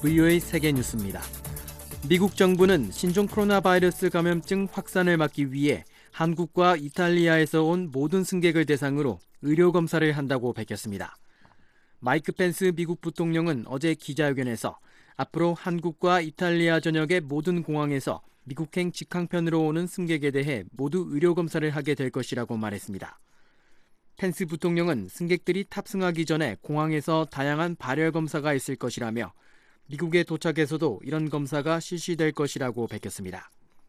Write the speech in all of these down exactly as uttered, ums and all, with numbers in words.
브이오에이 세계뉴스입니다. 미국 정부는 신종 코로나 바이러스 감염증 확산을 막기 위해 한국과 이탈리아에서 온 모든 승객을 대상으로 의료 검사를 한다고 밝혔습니다. 마이크 펜스 미국 부통령은 어제 기자회견에서 앞으로 한국과 이탈리아 전역의 모든 공항에서 미국행 직항편으로 오는 승객에 대해 모두 의료 검사를 하게 될 것이라고 말했습니다. 펜스 부통령은 승객들이 탑승하기 전에 공항에서 다양한 발열 검사가 있을 것이라며 미국에 도착해서도 이런 검사가 실시될 것이라고 밝혔습니다.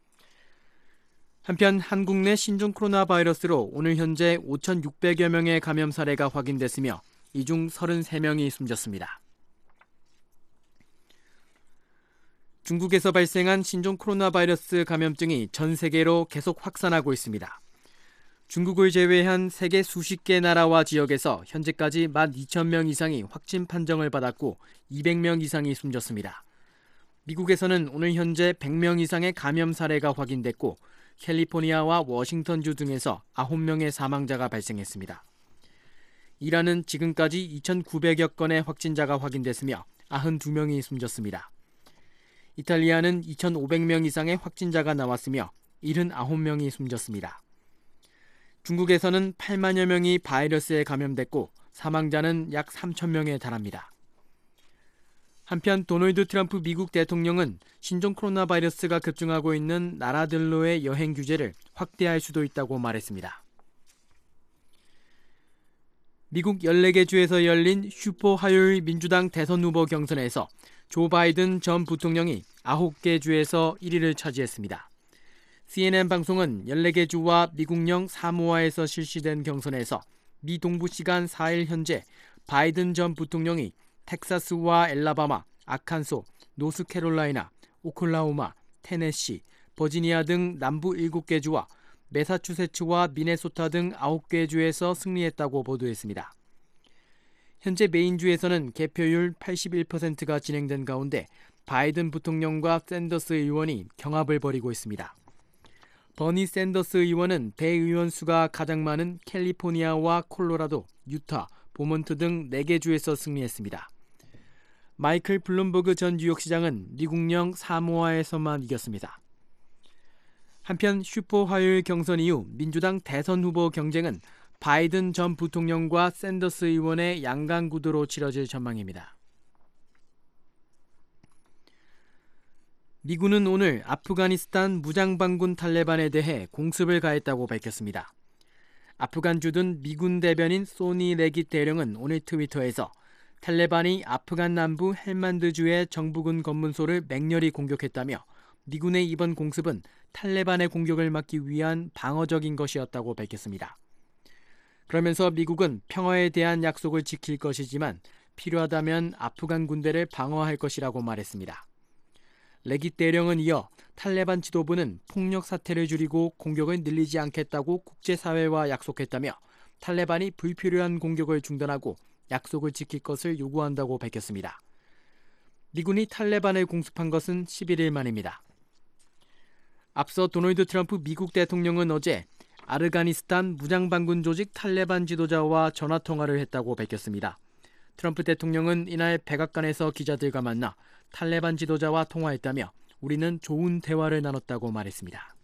한편 한국 내 신종 코로나 바이러스로 오늘 현재 오천육백여 명의 감염 사례가 확인됐으며 이 중 서른세 명이 숨졌습니다. 중국에서 발생한 신종 코로나 바이러스 감염증이 전 세계로 계속 확산하고 있습니다. 중국을 제외한 세계 수십 개 나라와 지역에서 현재까지 만 이천 명 이상이 확진 판정을 받았고 이백 명 이상이 숨졌습니다. 미국에서는 오늘 현재 백 명 이상의 감염 사례가 확인됐고 캘리포니아와 워싱턴주 등에서 아홉 명의 사망자가 발생했습니다. 이란은 지금까지 이천구백여 건의 확진자가 확인됐으며 구십이 명이 숨졌습니다. 이탈리아는 이천오백 명 이상의 확진자가 나왔으며 칠십구 명이 숨졌습니다. 중국에서는 팔만여 명이 바이러스에 감염됐고 사망자는 약 삼천 명에 달합니다. 한편 도널드 트럼프 미국 대통령은 신종 코로나 바이러스가 급증하고 있는 나라들로의 여행 규제를 확대할 수도 있다고 말했습니다. 미국 열네 개 주에서 열린 슈퍼 화요일 민주당 대선 후보 경선에서 조 바이든 전 부통령이 아홉 개 주에서 일 위를 차지했습니다. 씨엔엔 방송은 열네 개 주와 미국령 사모아에서 실시된 경선에서 미 동부 시간 사 일 현재 바이든 전 부통령이 텍사스와 엘라바마, 아칸소, 노스캐롤라이나, 오클라호마, 테네시, 버지니아 등 남부 일곱 개 주와 매사추세츠와 미네소타 등 아홉 개 주에서 승리했다고 보도했습니다. 현재 메인주에서는 개표율 팔십일 퍼센트가 진행된 가운데 바이든 부통령과 샌더스 의원이 경합을 벌이고 있습니다. 버니 샌더스 의원은 대의원 수가 가장 많은 캘리포니아와 콜로라도, 유타, 보먼트 등 네 개 주에서 승리했습니다. 마이클 블룸버그 전 뉴욕시장은 미국령 사모아에서만 이겼습니다. 한편 슈퍼 화요일 경선 이후 민주당 대선 후보 경쟁은 바이든 전 부통령과 샌더스 의원의 양강 구도로 치러질 전망입니다. 미군은 오늘 아프가니스탄 무장반군 탈레반에 대해 공습을 가했다고 밝혔습니다. 아프간 주둔 미군 대변인 소니 레깃 대령은 오늘 트위터에서 탈레반이 아프간 남부 헬만드주의 정부군 검문소를 맹렬히 공격했다며 미군의 이번 공습은 탈레반의 공격을 막기 위한 방어적인 것이었다고 밝혔습니다. 그러면서 미국은 평화에 대한 약속을 지킬 것이지만 필요하다면 아프간 군대를 방어할 것이라고 말했습니다. 레깃 대령은 이어 탈레반 지도부는 폭력 사태를 줄이고 공격을 늘리지 않겠다고 국제사회와 약속했다며 탈레반이 불필요한 공격을 중단하고 약속을 지킬 것을 요구한다고 밝혔습니다. 미군이 탈레반을 공습한 것은 십일 일 만입니다. 앞서 도널드 트럼프 미국 대통령은 어제 아르가니스탄 무장반군 조직 탈레반 지도자와 전화통화를 했다고 밝혔습니다. 트럼프 대통령은 이날 백악관에서 기자들과 만나 탈레반 지도자와 통화했다며 우리는 좋은 대화를 나눴다고 말했습니다.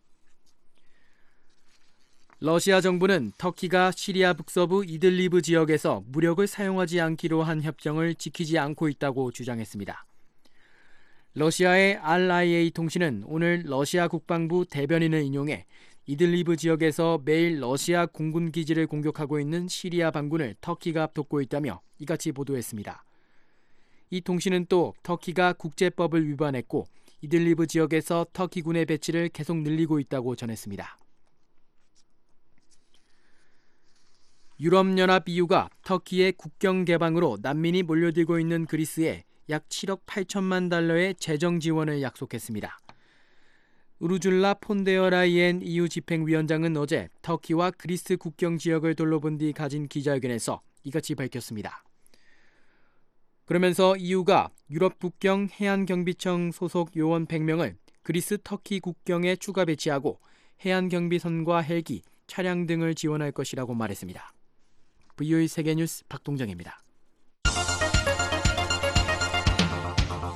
러시아 정부는 터키가 시리아 북서부 이들리브 지역에서 무력을 사용하지 않기로 한 협정을 지키지 않고 있다고 주장했습니다. 러시아의 알아이에이 통신은 오늘 러시아 국방부 대변인을 인용해 이들리브 지역에서 매일 러시아 공군 기지를 공격하고 있는 시리아 반군을 터키가 돕고 있다며 이같이 보도했습니다. 이 통신은 또 터키가 국제법을 위반했고 이들리브 지역에서 터키군의 배치를 계속 늘리고 있다고 전했습니다. 유럽연합 이유가 터키의 국경 개방으로 난민이 몰려들고 있는 그리스에 약 칠억 팔천만 달러의 재정 지원을 약속했습니다. 우르줄라 폰데어라이엔 이유 집행위원장은 어제 터키와 그리스 국경 지역을 둘러본 뒤 가진 기자회견에서 이같이 밝혔습니다. 그러면서 이유가 유럽 국경 해안경비청 소속 요원 백 명을 그리스 터키 국경에 추가 배치하고 해안경비선과 헬기, 차량 등을 지원할 것이라고 말했습니다. 브이오에이 세계뉴스 박동정입니다.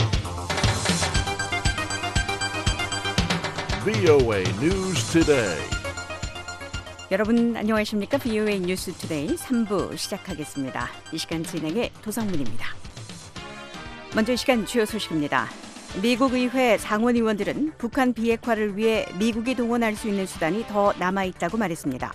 브이오에이 News Today. 여러분 안녕하십니까? 브이오에이 뉴스 투데이 삼 부 시작하겠습니다. 이 시간 진행의 도성문입니다. 먼저 이 시간 주요 소식입니다. 미국 의회 상원의원들은 북한 비핵화를 위해 미국이 동원할 수 있는 수단이 더 남아있다고 말했습니다.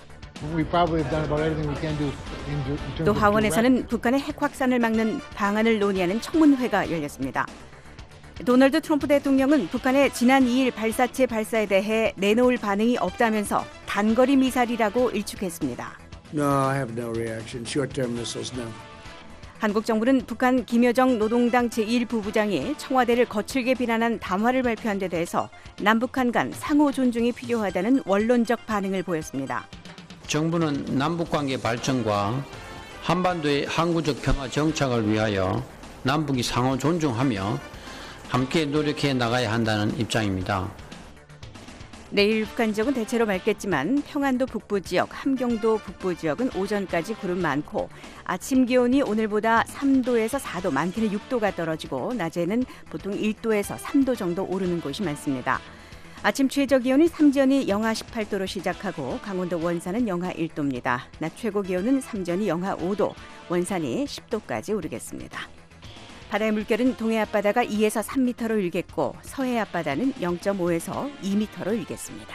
또 하원에서는 북한의 핵 확산을 막는 방안을 논의하는 청문회가 열렸습니다. 도널드 트럼프 대통령은 북한의 지난 이 일 발사체 발사에 대해 내놓을 반응이 없다면서 단거리 미사일이라고 일축했습니다. No, I have no reaction. Short-term missiles, no. 한국 정부는 북한 김여정 노동당 제일 부부장이 청와대를 거칠게 비난한 담화를 발표한 데 대해서 남북한 간 상호 존중이 필요하다는 원론적 반응을 보였습니다. 정부는 남북관계 발전과 한반도의 항구적 평화 정착을 위하여 남북이 상호 존중하며 함께 노력해 나가야 한다는 입장입니다. 내일 북한 지역은 대체로 맑겠지만 평안도 북부 지역, 함경도 북부 지역은 오전까지 구름 많고 아침 기온이 오늘보다 삼 도에서 사 도, 많게는 육 도가 떨어지고 낮에는 보통 일 도에서 삼 도 정도 오르는 곳이 많습니다. 아침 최저 기온이 삼전이 영하 십팔 도로 시작하고 강원도 원산은 영하 일 도입니다. 낮 최고 기온은 삼전이 영하 오 도, 원산이 십 도까지 오르겠습니다. 바다의 물결은 동해 앞바다가 이에서 삼 미터로 일겠고 서해 앞바다는 영 점 오에서 이 미터로 일겠습니다.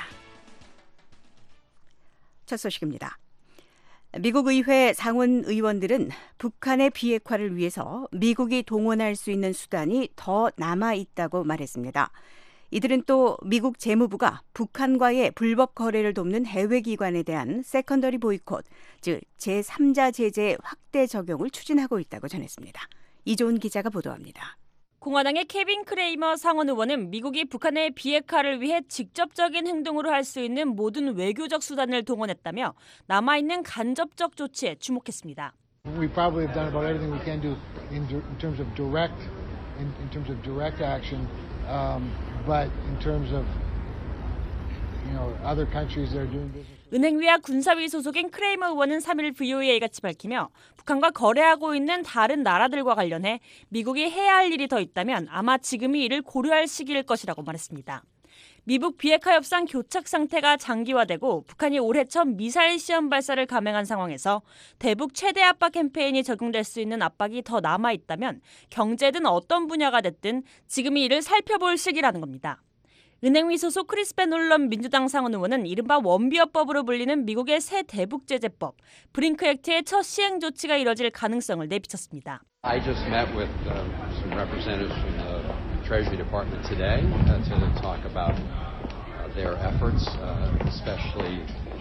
첫 소식입니다. 미국 의회 상원 의원들은 북한의 비핵화를 위해서 미국이 동원할 수 있는 수단이 더 남아있다고 말했습니다. 이들은 또 미국 재무부가 북한과의 불법 거래를 돕는 해외기관에 대한 세컨더리 보이콧, 즉 제삼자 제재 확대 적용을 추진하고 있다고 전했습니다. 이조은 기자가 보도합니다. 공화당의 케빈 크레이머 상원 의원은 미국이 북한의 비핵화를 위해 직접적인 행동으로 할 수 있는 모든 외교적 수단을 동원했다며 남아있는 간접적 조치에 주목했습니다. We probably have done about everything we can do in, in terms of direct, in, in terms of direct action, um, but in terms of, you know, other countries that are doing business. 은행위와 군사위 소속인 크레이머 의원은 삼 일 브이오에이에 같이 밝히며 북한과 거래하고 있는 다른 나라들과 관련해 미국이 해야 할 일이 더 있다면 아마 지금이 이를 고려할 시기일 것이라고 말했습니다. 미북 비핵화 협상 교착 상태가 장기화되고 북한이 올해 첫 미사일 시험 발사를 감행한 상황에서 대북 최대 압박 캠페인이 적용될 수 있는 압박이 더 남아있다면 경제든 어떤 분야가 됐든 지금이 이를 살펴볼 시기라는 겁니다. 은행위 소속 크리스 베놀런 민주당 상원 의원은 이른바 원비어법으로 불리는 미국의 새 대북제재법, 브링크 액트의 첫 시행 조치가 이뤄질 가능성을 내비쳤습니다. I just met with uh, some representatives from the Treasury Department today uh, to talk about uh, their efforts, uh, especially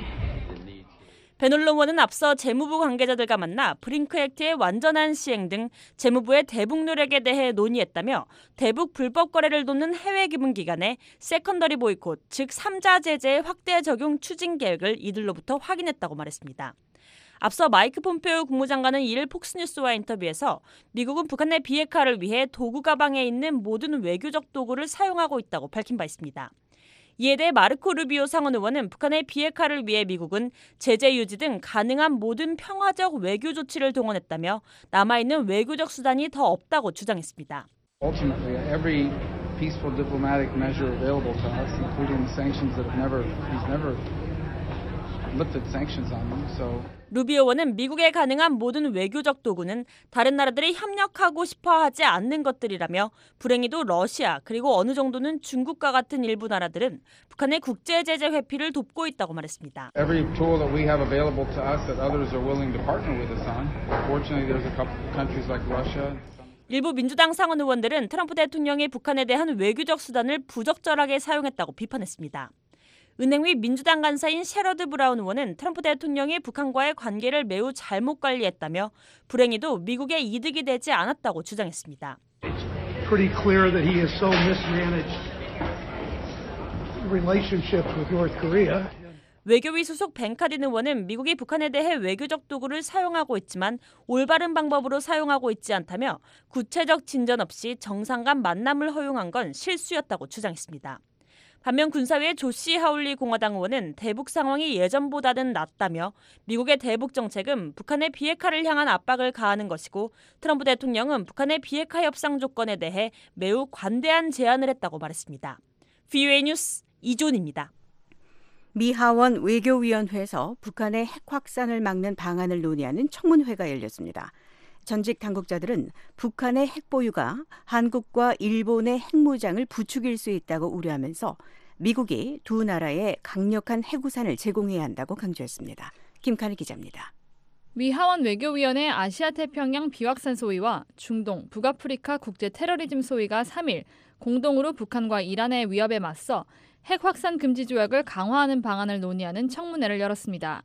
베놀런 의원은 앞서 재무부 관계자들과 만나 브링크 액트의 완전한 시행 등 재무부의 대북 노력에 대해 논의했다며 대북 불법 거래를 돕는 해외 기금기관에 세컨더리 보이콧, 즉 삼자 제재의 확대 적용 추진 계획을 이들로부터 확인했다고 말했습니다. 앞서 마이크 폼페오 국무장관은 이 일 폭스뉴스와 인터뷰에서 미국은 북한의 비핵화를 위해 도구 가방에 있는 모든 외교적 도구를 사용하고 있다고 밝힌 바 있습니다. 이에 대해 마르코 루비오 상원 의원은 북한의 비핵화를 위해 미국은 제재 유지 등 가능한 모든 평화적 외교 조치를 동원했다며 남아있는 외교적 수단이 더 없다고 주장했습니다. Ultimately, every peaceful diplomatic measure available to us, including sanctions that have never, he's never looked at sanctions on them. So. 루비오 의원은 미국에 가능한 모든 외교적 도구는 다른 나라들이 협력하고 싶어하지 않는 것들이라며 불행히도 러시아 그리고 어느 정도는 중국과 같은 일부 나라들은 북한의 국제 제재 회피를 돕고 있다고 말했습니다. Every tool that we have available to us that others are willing to partner with us on. Fortunately, there's a couple countries like Russia. 일부 민주당 상원 의원들은 트럼프 대통령이 북한에 대한 외교적 수단을 부적절하게 사용했다고 비판했습니다. 은행위 민주당 간사인 셰러드 브라운 의원은 트럼프 대통령이 북한과의 관계를 매우 잘못 관리했다며 불행히도 미국의 이득이 되지 않았다고 주장했습니다. Pretty clear that he has so mismanaged relationships with North Korea. 외교위 소속 벤 카딘 의원은 미국이 북한에 대해 외교적 도구를 사용하고 있지만 올바른 방법으로 사용하고 있지 않다며 구체적 진전 없이 정상 간 만남을 허용한 건 실수였다고 주장했습니다. 반면 군사위의 조시 하울리 공화당 의원은 대북 상황이 예전보다는 낫다며 미국의 대북 정책은 북한의 비핵화를 향한 압박을 가하는 것이고 트럼프 대통령은 북한의 비핵화 협상 조건에 대해 매우 관대한 제안을 했다고 말했습니다. 브이오에이 뉴스 이존입니다. 미 하원 외교위원회에서 북한의 핵 확산을 막는 방안을 논의하는 청문회가 열렸습니다. 전직 당국자들은 북한의 핵 보유가 한국과 일본의 핵무장을 부추길 수 있다고 우려하면서 미국이 두 나라에 강력한 핵우산을 제공해야 한다고 강조했습니다. 김칸희 기자입니다. 미 하원 외교위원회 아시아태평양 비확산 소위와 중동, 북아프리카 국제 테러리즘 소위가 삼 일 공동으로 북한과 이란의 위협에 맞서 핵 확산 금지 조약을 강화하는 방안을 논의하는 청문회를 열었습니다.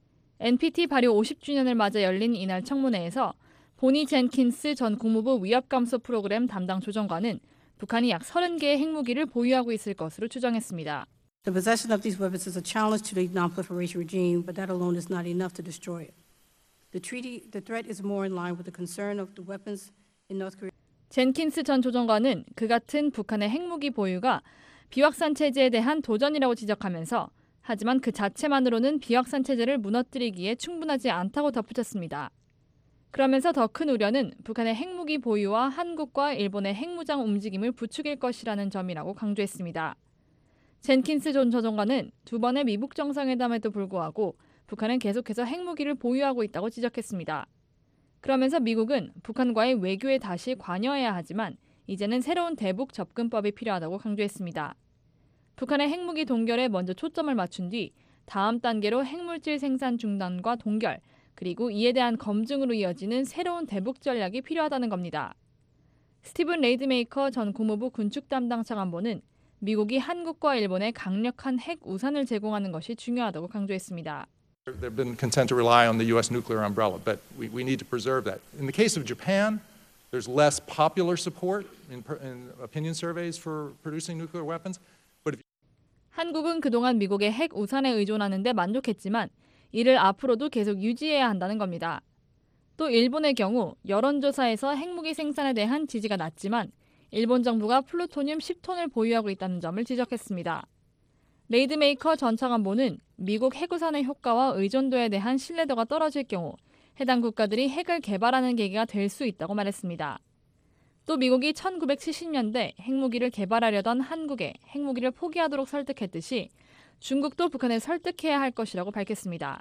엔피티 발효 오십 주년을 맞아 열린 이날 청문회에서 보니 젠킨스 전 국무부 위협감소 프로그램 담당 조정관은 북한이 약 서른 개의 핵무기를 보유하고 있을 것으로 추정했습니다. The possession of these weapons is a challenge to the non-proliferation regime, but that alone is not enough to destroy it. The treaty, the threat is more in line with the concern of the weapons in North Korea. 젠킨스 전 조정관은 그 같은 북한의 핵무기 보유가 비확산 체제에 대한 도전이라고 지적하면서 하지만 그 자체만으로는 비확산 체제를 무너뜨리기에 충분하지 않다고 덧붙였습니다. 그러면서 더 큰 우려는 북한의 핵무기 보유와 한국과 일본의 핵무장 움직임을 부추길 것이라는 점이라고 강조했습니다. 젠킨스 전 조정관은 두 번의 미북 정상회담에도 불구하고 북한은 계속해서 핵무기를 보유하고 있다고 지적했습니다. 그러면서 미국은 북한과의 외교에 다시 관여해야 하지만 이제는 새로운 대북 접근법이 필요하다고 강조했습니다. 북한의 핵무기 동결에 먼저 초점을 맞춘 뒤 다음 단계로 핵물질 생산 중단과 동결, 그리고 이에 대한 검증으로 이어지는 새로운 대북 전략이 필요하다는 겁니다. 스티븐 레이드메이커 전 국무부 군축 담당 차관보는 미국이 한국과 일본에 강력한 핵 우산을 제공하는 것이 중요하다고 강조했습니다. They've been content to rely on the U S nuclear umbrella, but we, we need to preserve that. In the case of Japan, there's less popular support in, in opinion surveys for producing nuclear weapons. But if... 한국은 그동안 미국의 핵 우산에 의존하는 데 만족했지만 이를 앞으로도 계속 유지해야 한다는 겁니다. 또 일본의 경우 여론조사에서 핵무기 생산에 대한 지지가 낮지만 일본 정부가 플루토늄 십 톤을 보유하고 있다는 점을 지적했습니다. 레이드메이커 전 차관보는 미국 핵우산의 효과와 의존도에 대한 신뢰도가 떨어질 경우 해당 국가들이 핵을 개발하는 계기가 될 수 있다고 말했습니다. 또 미국이 천구백칠십 년대 핵무기를 개발하려던 한국에 핵무기를 포기하도록 설득했듯이 중국도 북한을 설득해야 할 것이라고 밝혔습니다.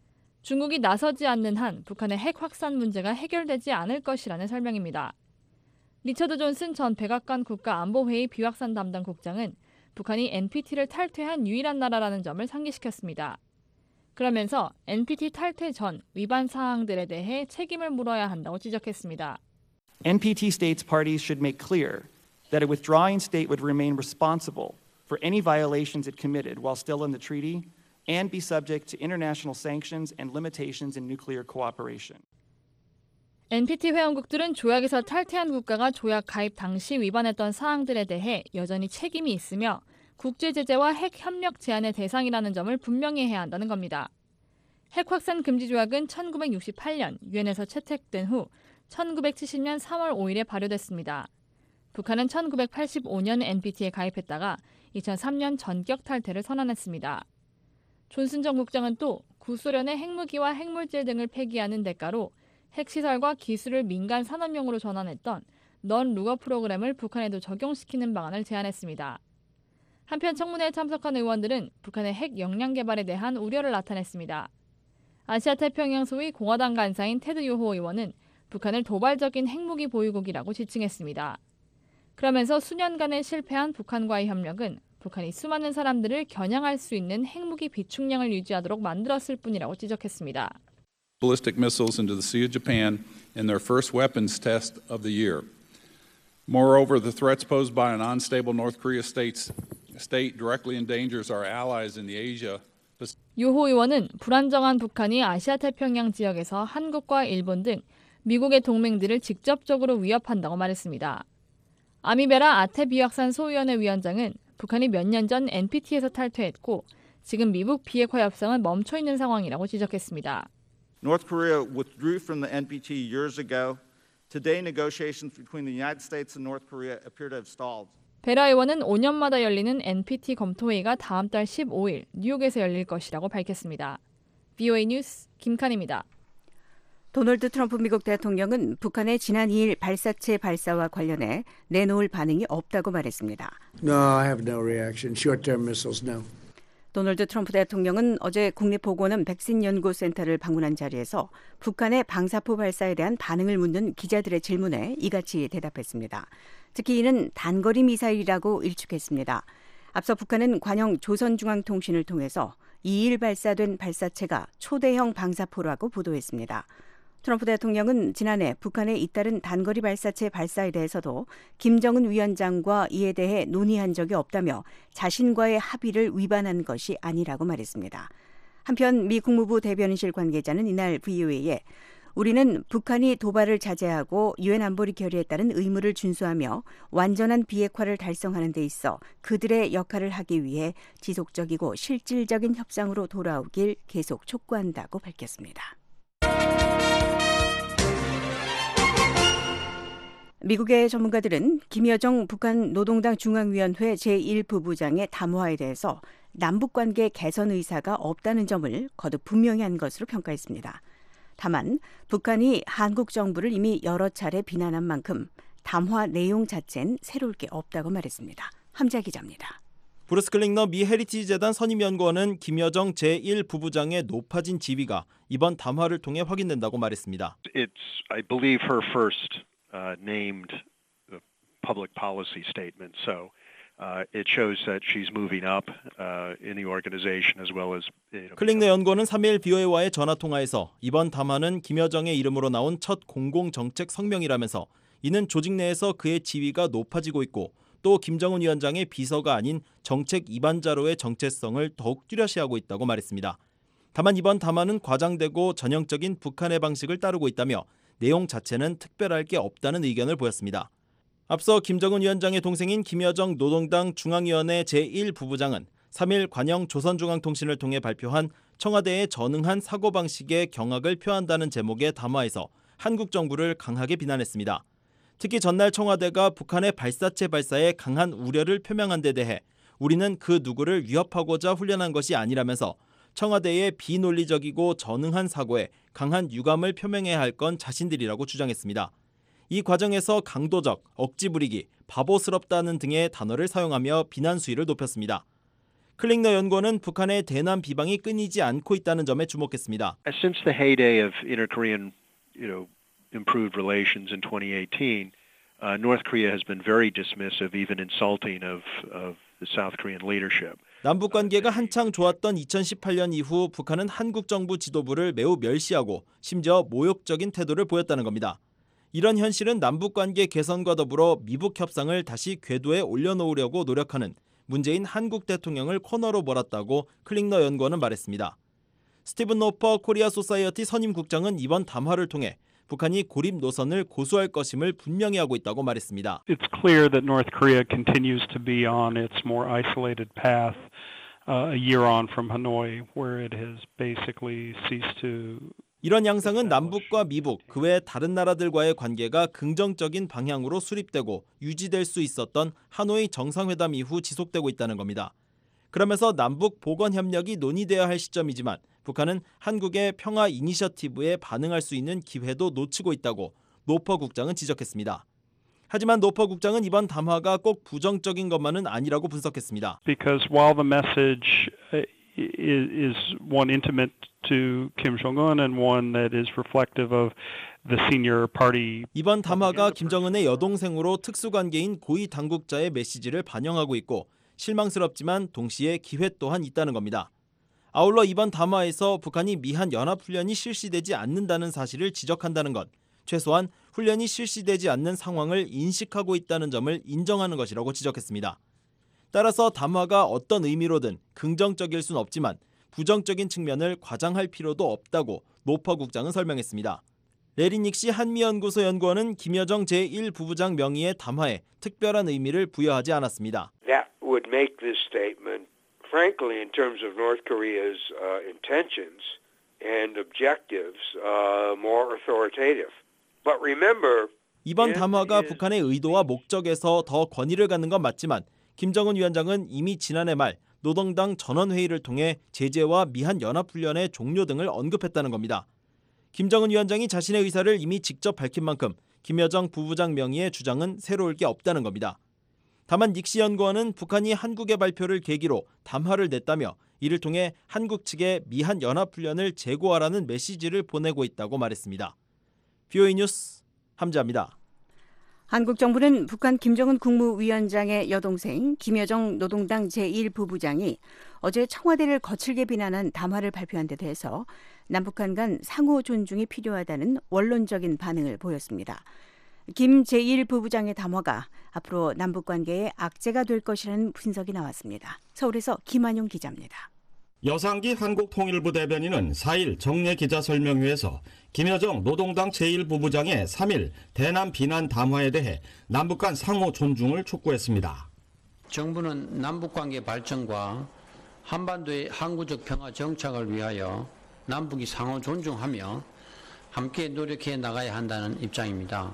중국이 나서지 않는 한 북한의 핵 확산 문제가 해결되지 않을 것이라는 설명입니다. 리처드 존슨 전 백악관 국가안보회의 비확산 담당 국장은 북한이 엔피티를 탈퇴한 유일한 나라라는 점을 상기시켰습니다. 그러면서 엔피티 탈퇴 전 위반 사항들에 대해 책임을 물어야 한다고 지적했습니다. 엔피티 states parties should make clear that a withdrawing state would remain responsible for any violations it committed while still in the treaty and be subject to international sanctions and limitations in nuclear cooperation. 엔피티 회원국들은 조약에서 탈퇴한 국가가 조약 가입 당시 위반했던 사항들에 대해 여전히 책임이 있으며 국제 제재와 핵 협력 제한의 대상이라는 점을 분명히 해야 한다는 겁니다. 핵 확산 금지 조약은 천구백육십팔 년 유엔에서 채택된 후 천구백칠십 년 삼월 오일에 발효됐습니다. 북한은 천구백팔십오 년 엔피티에 가입했다가 이천삼 년 전격 탈퇴를 선언했습니다. 존슨 전 국장은 또 구소련의 핵무기와 핵물질 등을 폐기하는 대가로 핵시설과 기술을 민간 산업용으로 전환했던 넌 루거 프로그램을 북한에도 적용시키는 방안을 제안했습니다. 한편 청문회에 참석한 의원들은 북한의 핵 역량 개발에 대한 우려를 나타냈습니다. 아시아태평양 소위 공화당 간사인 테드 요호 의원은 북한을 도발적인 핵무기 보유국이라고 지칭했습니다. 그러면서 수년간의 실패한 북한과의 협력은 북한이 수많은 사람들을 겨냥할 수 있는 핵무기 비축량을 유지하도록 만들었을 뿐이라고 지적했습니다. Ballistic missiles into the Sea of Japan in their first weapons test of the year. Moreover, the threats posed by an unstable North Korea states, state directly endangers our allies in the Asia. 요호 의원은 불안정한 북한이 아시아태평양 지역에서 한국과 일본 등 미국의 동맹들을 직접적으로 위협한다고 말했습니다. 아미베라 아태 비확산 소위원회 위원장은 북한이 몇 년 전 엔피티에서 탈퇴했고 지금 미국 비핵화 협상은 멈춰 있는 상황이라고 지적했습니다. North Korea withdrew from the N P T years ago. Today, negotiations between the United States and North Korea appear to have stalled. 베라 의원은 오 년마다 열리는 엔피티 검토회의가 다음 달 십오일 뉴욕에서 열릴 것이라고 밝혔습니다. 브이오에이 뉴스 김칸입니다. 도널드 트럼프 미국 대통령은 북한의 지난 이 일 발사체 발사와 관련해 내놓을 반응이 없다고 말했습니다. No, I have no reaction. Short-term missiles, no. 도널드 트럼프 대통령은 어제 국립보건원 백신연구센터를 방문한 자리에서 북한의 방사포 발사에 대한 반응을 묻는 기자들의 질문에 이같이 대답했습니다. 특히 이는 단거리 미사일이라고 일축했습니다. 앞서 북한은 관영 조선중앙통신을 통해서 이 일 발사된 발사체가 초대형 방사포라고 보도했습니다. 트럼프 대통령은 지난해 북한에 잇따른 단거리 발사체 발사에 대해서도 김정은 위원장과 이에 대해 논의한 적이 없다며 자신과의 합의를 위반한 것이 아니라고 말했습니다. 한편 미 국무부 대변인실 관계자는 이날 브이오에이에 우리는 북한이 도발을 자제하고 유엔 안보리 결의에 따른 의무를 준수하며 완전한 비핵화를 달성하는 데 있어 그들의 역할을 하기 위해 지속적이고 실질적인 협상으로 돌아오길 계속 촉구한다고 밝혔습니다. 미국의 전문가들은 김여정 북한 노동당 중앙위원회 제일 부부장의 담화에 대해서 남북관계 개선 의사가 없다는 점을 거듭 분명히 한 것으로 평가했습니다. 다만 북한이 한국 정부를 이미 여러 차례 비난한 만큼 담화 내용 자체는 새로울 게 없다고 말했습니다. 함자 기자입니다. 브루스 클링너 미 헤리티지 재단 선임연구원은 김여정 제일 부부장의 높아진 지위가 이번 담화를 통해 확인된다고 말했습니다. It's, I believe, her first uh, named public policy statement. So uh, it shows that she's moving up uh, in the organization as well as. You know, 클링너 연구원은 삼 일 비오에이와의 전화 통화에서 이번 담화는 김여정의 이름으로 나온 첫 공공정책 성명이라면서 이는 조직 내에서 그의 지위가 높아지고 있고 또 김정은 위원장의 비서가 아닌 정책 입안자로의 정체성을 더욱 뚜렷이하고 있다고 말했습니다. 다만 이번 담화는 과장되고 전형적인 북한의 방식을 따르고 있다며 내용 자체는 특별할 게 없다는 의견을 보였습니다. 앞서 김정은 위원장의 동생인 김여정 노동당 중앙위원회 제일 부부장은 삼 일 관영 조선중앙통신을 통해 발표한 청와대에 전응한 사고방식의 경악을 표한다는 제목의 담화에서 한국 정부를 강하게 비난했습니다. 특히 전날 청와대가 북한의 발사체 발사에 강한 우려를 표명한 데 대해 우리는 그 누구를 위협하고자 훈련한 것이 아니라면서 청와대의 비논리적이고 전응한 사고에 강한 유감을 표명해야 할 건 자신들이라고 주장했습니다. 이 과정에서 강도적, 억지 부리기, 바보스럽다는 등의 단어를 사용하며 비난 수위를 높였습니다. 클링너 연구원은 북한의 대남 비방이 끊이지 않고 있다는 점에 주목했습니다. Since the heyday of inter-Korean, you know, improved relations in twenty eighteen, uh, North Korea has been very dismissive, even insulting of, of the South Korean leadership. 남북 관계가 한창 좋았던 이천십팔 년 이후 북한은 한국 정부 지도부를 매우 멸시하고 심지어 모욕적인 태도를 보였다는 겁니다. 이런 현실은 남북 관계 개선과 더불어 미북 협상을 다시 궤도에 올려놓으려고 노력하는 문재인 한국 대통령을 코너로 몰았다고 클링너 연구원은 말했습니다. 스티븐 노퍼 코리아 소사이어티 선임국장은 이번 담화를 통해 북한이 고립 노선을 고수할 것임을 분명히 하고 있다고 말했습니다. It's clear that North Korea continues to be on its more isolated path uh, a year on from Hanoi, where it has basically ceased to. 이런 양상은 남북과 미북, 그 외 다른 나라들과의 관계가 긍정적인 방향으로 수립되고 유지될 수 있었던 하노이 정상회담 이후 지속되고 있다는 겁니다. 그러면서 남북 보건 협력이 논의돼야 할 시점이지만 북한은 한국의 평화 이니셔티브에 반응할 수 있는 기회도 놓치고 있다고 노퍼 국장은 지적했습니다. 하지만 노퍼 국장은 이번 담화가 꼭 부정적인 것만은 아니라고 분석했습니다. Because while the message is one intimate to Kim Jong-un and one that is reflective of the senior party. 이번 담화가 김정은의 여동생으로 특수관계인 고위 당국자의 메시지를 반영하고 있고 실망스럽지만 동시에 기회 또한 있다는 겁니다. 아울러 이번 담화에서 북한이 미한 연합훈련이 실시되지 않는다는 사실을 지적한다는 것, 최소한 훈련이 실시되지 않는 상황을 인식하고 있다는 점을 인정하는 것이라고 지적했습니다. 따라서 담화가 어떤 의미로든 긍정적일 순 없지만 부정적인 측면을 과장할 필요도 없다고 노퍼 국장은 설명했습니다. 레리 닉시 한미연구소 연구원은 김여정 제일 부부장 명의의 담화에 특별한 의미를 부여하지 않았습니다. That would make this statement, frankly, in terms of North Korea's uh, intentions and objectives, uh, more authoritative. But remember, 이번 담화가 북한의 의도와 목적에서 더 권위를 갖는 건 맞지만 김정은 위원장은 이미 지난해 말 노동당 전원회의를 통해 제재와 미한 연합훈련의 종료 등을 언급했다는 겁니다. 김정은 위원장이 자신의 의사를 이미 직접 밝힌 만큼 김여정 부부장 명의의 주장은 새로울 게 없다는 겁니다. 다만 닉시 연구원은 북한이 한국의 발표를 계기로 담화를 냈다며 이를 통해 한국 측에 미한 연합훈련을 재고하라는 메시지를 보내고 있다고 말했습니다. 비오이 뉴스 함지아입니다. 한국 정부는 북한 김정은 국무위원장의 여동생 김여정 노동당 제일 부부장이 어제 청와대를 거칠게 비난한 담화를 발표한 데 대해서 남북한 간 상호 존중이 필요하다는 원론적인 반응을 보였습니다. 김 제일 부부장의 담화가 앞으로 남북관계의 악재가 될 것이라는 분석이 나왔습니다. 서울에서 김한용 기자입니다. 여상기 한국통일부 대변인은 사일 정례 기자설명회에서 김여정 노동당 제일 부부장의 삼일 대남 비난 담화에 대해 남북 간 상호 존중을 촉구했습니다. 정부는 남북관계 발전과 한반도의 항구적 평화 정착을 위하여 남북이 상호 존중하며 함께 노력해 나가야 한다는 입장입니다.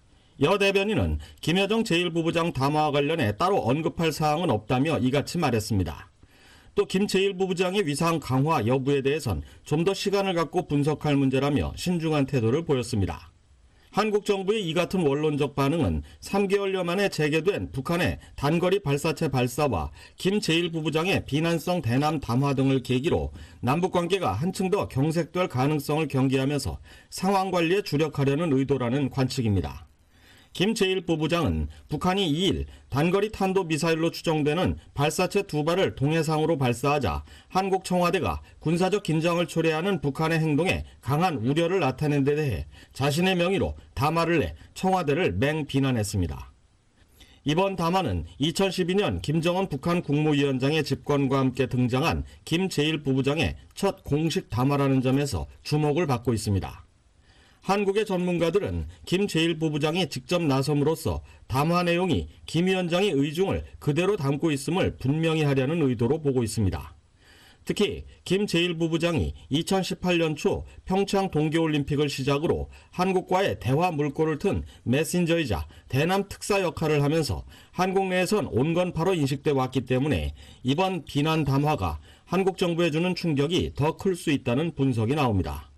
여 대변인은 김여정 제일 부부장 담화와 관련해 따로 언급할 사항은 없다며 이같이 말했습니다. 또 김 제일 부부장의 위상 강화 여부에 대해선 좀 더 시간을 갖고 분석할 문제라며 신중한 태도를 보였습니다. 한국 정부의 이 같은 원론적 반응은 삼 개월여 만에 재개된 북한의 단거리 발사체 발사와 김 제일 부부장의 비난성 대남 담화 등을 계기로 남북관계가 한층 더 경색될 가능성을 경계하면서 상황 관리에 주력하려는 의도라는 관측입니다. 김 제일 부부장은 북한이 이일 단거리 탄도미사일로 추정되는 발사체 두 발을 동해상으로 발사하자 한국 청와대가 군사적 긴장을 초래하는 북한의 행동에 강한 우려를 나타낸 데 대해 자신의 명의로 담화를 내 청와대를 맹비난했습니다. 이번 담화는 이천십이 년 김정은 북한 국무위원장의 집권과 함께 등장한 김 제일 부부장의 첫 공식 담화라는 점에서 주목을 받고 있습니다. 한국의 전문가들은 김 제일 부부장이 직접 나섬으로써 담화 내용이 김 위원장의 의중을 그대로 담고 있음을 분명히 하려는 의도로 보고 있습니다. 특히 김 제일 부부장이 이천십팔 년 초 평창 동계올림픽을 시작으로 한국과의 대화 물꼬를 튼 메신저이자 대남 특사 역할을 하면서 한국 내에선 온건파로 인식돼 왔기 때문에 이번 비난 담화가 한국 정부에 주는 충격이 더 클 수 있다는 분석이 나옵니다.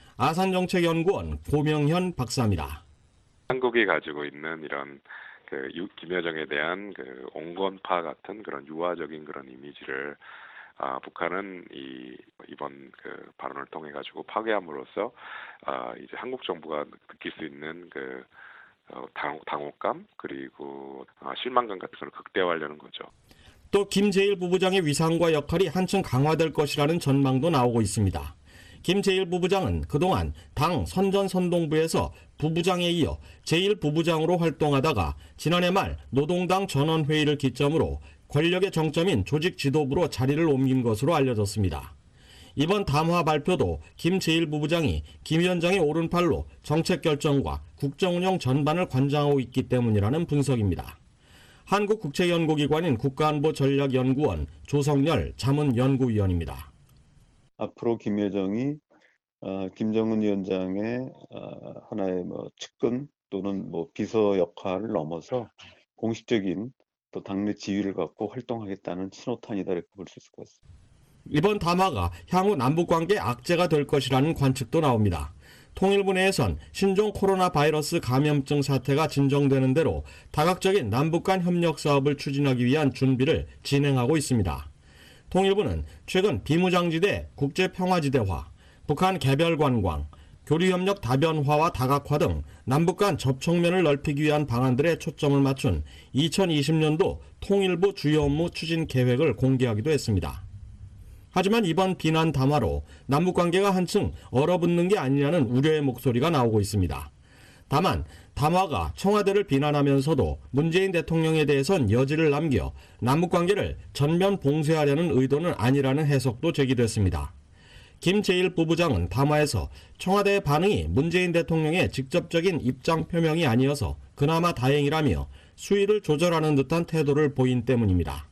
아산정책연구원 고명현 박사입니다. 한국이 가지고 있는 이런 그 김여정에 대한 그 온건파 같은 그런 유화적인 그런 이미지를 아, 북한은 이 이번 그 발언을 통해 가지고 파괴함으로써 아, 이제 한국 정부가 느낄 수 있는 그 어, 당, 당혹감 그리고 아, 실망감 같은 걸 극대화하려는 거죠. 또 김 제일 부부장의 위상과 역할이 한층 강화될 것이라는 전망도 나오고 있습니다. 김 제일 부부장은 그동안 당 선전선동부에서 부부장에 이어 제일 부부장으로 활동하다가 지난해 말 노동당 전원회의를 기점으로 권력의 정점인 조직 지도부로 자리를 옮긴 것으로 알려졌습니다. 이번 담화 발표도 김 제일 부부장이 김 위원장의 오른팔로 정책 결정과 국정운영 전반을 관장하고 있기 때문이라는 분석입니다. 한국국책연구기관인 국가안보전략연구원 조성열 자문연구위원입니다. 앞으로 김여정이 어, 김정은 위원장의 어, 하나의 뭐 측근 또는 뭐 비서 역할을 넘어서 공식적인 또 당내 지위를 갖고 활동하겠다는 신호탄이다 이렇게 볼 수 있을 것 같습니다. 이번 담화가 향후 남북관계 악재가 될 것이라는 관측도 나옵니다. 통일부 내에선 신종 코로나 바이러스 감염증 사태가 진정되는 대로 다각적인 남북 간 협력 사업을 추진하기 위한 준비를 진행하고 있습니다. 통일부는 최근 비무장지대 국제평화지대화, 북한 개별관광, 교류협력 다변화와 다각화 등 남북 간 접촉면을 넓히기 위한 방안들에 초점을 맞춘 이천이십 년도 통일부 주요 업무 추진 계획을 공개하기도 했습니다. 하지만 이번 비난 담화로 남북관계가 한층 얼어붙는 게 아니냐는 우려의 목소리가 나오고 있습니다. 다만 담화가 청와대를 비난하면서도 문재인 대통령에 대해선 여지를 남겨 남북관계를 전면 봉쇄하려는 의도는 아니라는 해석도 제기됐습니다. 김 제일 부부장은 담화에서 청와대의 반응이 문재인 대통령의 직접적인 입장 표명이 아니어서 그나마 다행이라며 수위를 조절하는 듯한 태도를 보인 때문입니다.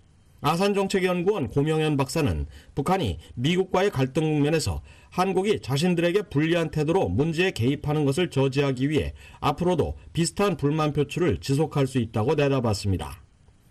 아산정책연구원 고명현 박사는 북한이 미국과의 갈등 국면에서 한국이 자신들에게 불리한 태도로 문제에 개입하는 것을 저지하기 위해 앞으로도 비슷한 불만 표출을 지속할 수 있다고 내다봤습니다.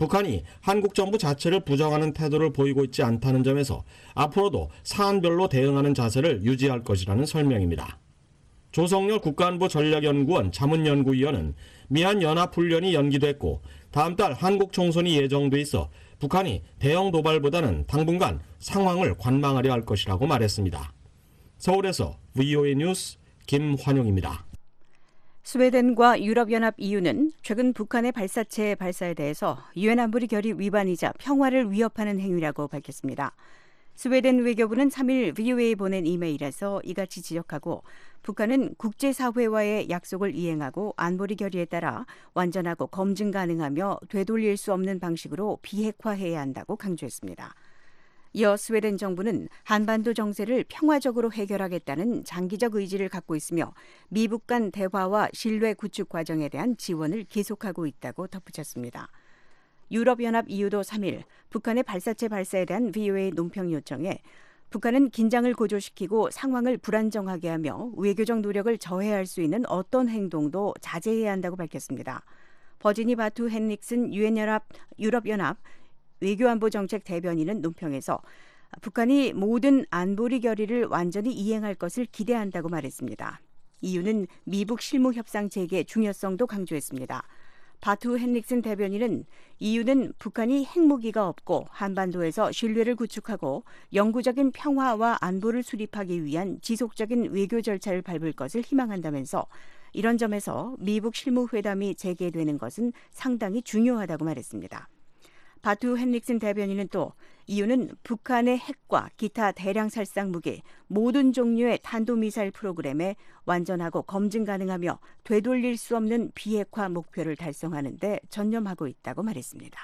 북한이 한국 정부 자체를 부정하는 태도를 보이고 있지 않다는 점에서 앞으로도 사안별로 대응하는 자세를 유지할 것이라는 설명입니다. 조성렬 국가안보 전략연구원 자문연구위원은 미한연합훈련이 연기됐고 다음 달 한국 총선이 예정돼 있어 북한이 대형 도발보다는 당분간 상황을 관망하려 할 것이라고 말했습니다. 서울에서 브이오에이 뉴스 김환용입니다. 스웨덴과 유럽연합 이유는 최근 북한의 발사체 발사에 대해서 유엔 안보리 결의 위반이자 평화를 위협하는 행위라고 밝혔습니다. 스웨덴 외교부는 삼 일 브이오에이에 보낸 이메일에서 이같이 지적하고 북한은 국제사회와의 약속을 이행하고 안보리 결의에 따라 완전하고 검증 가능하며 되돌릴 수 없는 방식으로 비핵화해야 한다고 강조했습니다. 이어 스웨덴 정부는 한반도 정세를 평화적으로 해결하겠다는 장기적 의지를 갖고 있으며 미북 간 대화와 신뢰 구축 과정에 대한 지원을 계속하고 있다고 덧붙였습니다. 유럽연합 이유도 삼 일 북한의 발사체 발사에 대한 브이오에이 논평 요청에 북한은 긴장을 고조시키고 상황을 불안정하게 하며 외교적 노력을 저해할 수 있는 어떤 행동도 자제해야 한다고 밝혔습니다. 버지니 바투 헨릭슨 유엔연합 유럽연합 외교안보정책 대변인은 논평에서 북한이 모든 안보리 결의를 완전히 이행할 것을 기대한다고 말했습니다. 이유는 미북 실무 협상 체계의 중요성도 강조했습니다. 바투 헨릭슨 대변인은 이유는 북한이 핵무기가 없고 한반도에서 신뢰를 구축하고 영구적인 평화와 안보를 수립하기 위한 지속적인 외교 절차를 밟을 것을 희망한다면서 이런 점에서 미북 실무회담이 재개되는 것은 상당히 중요하다고 말했습니다. 바투 헨릭슨 대변인은 또 이유는 북한의 핵과 기타 대량 살상 무기, 모든 종류의 탄도미사일 프로그램에 완전하고 검증 가능하며 되돌릴 수 없는 비핵화 목표를 달성하는 데 전념하고 있다고 말했습니다.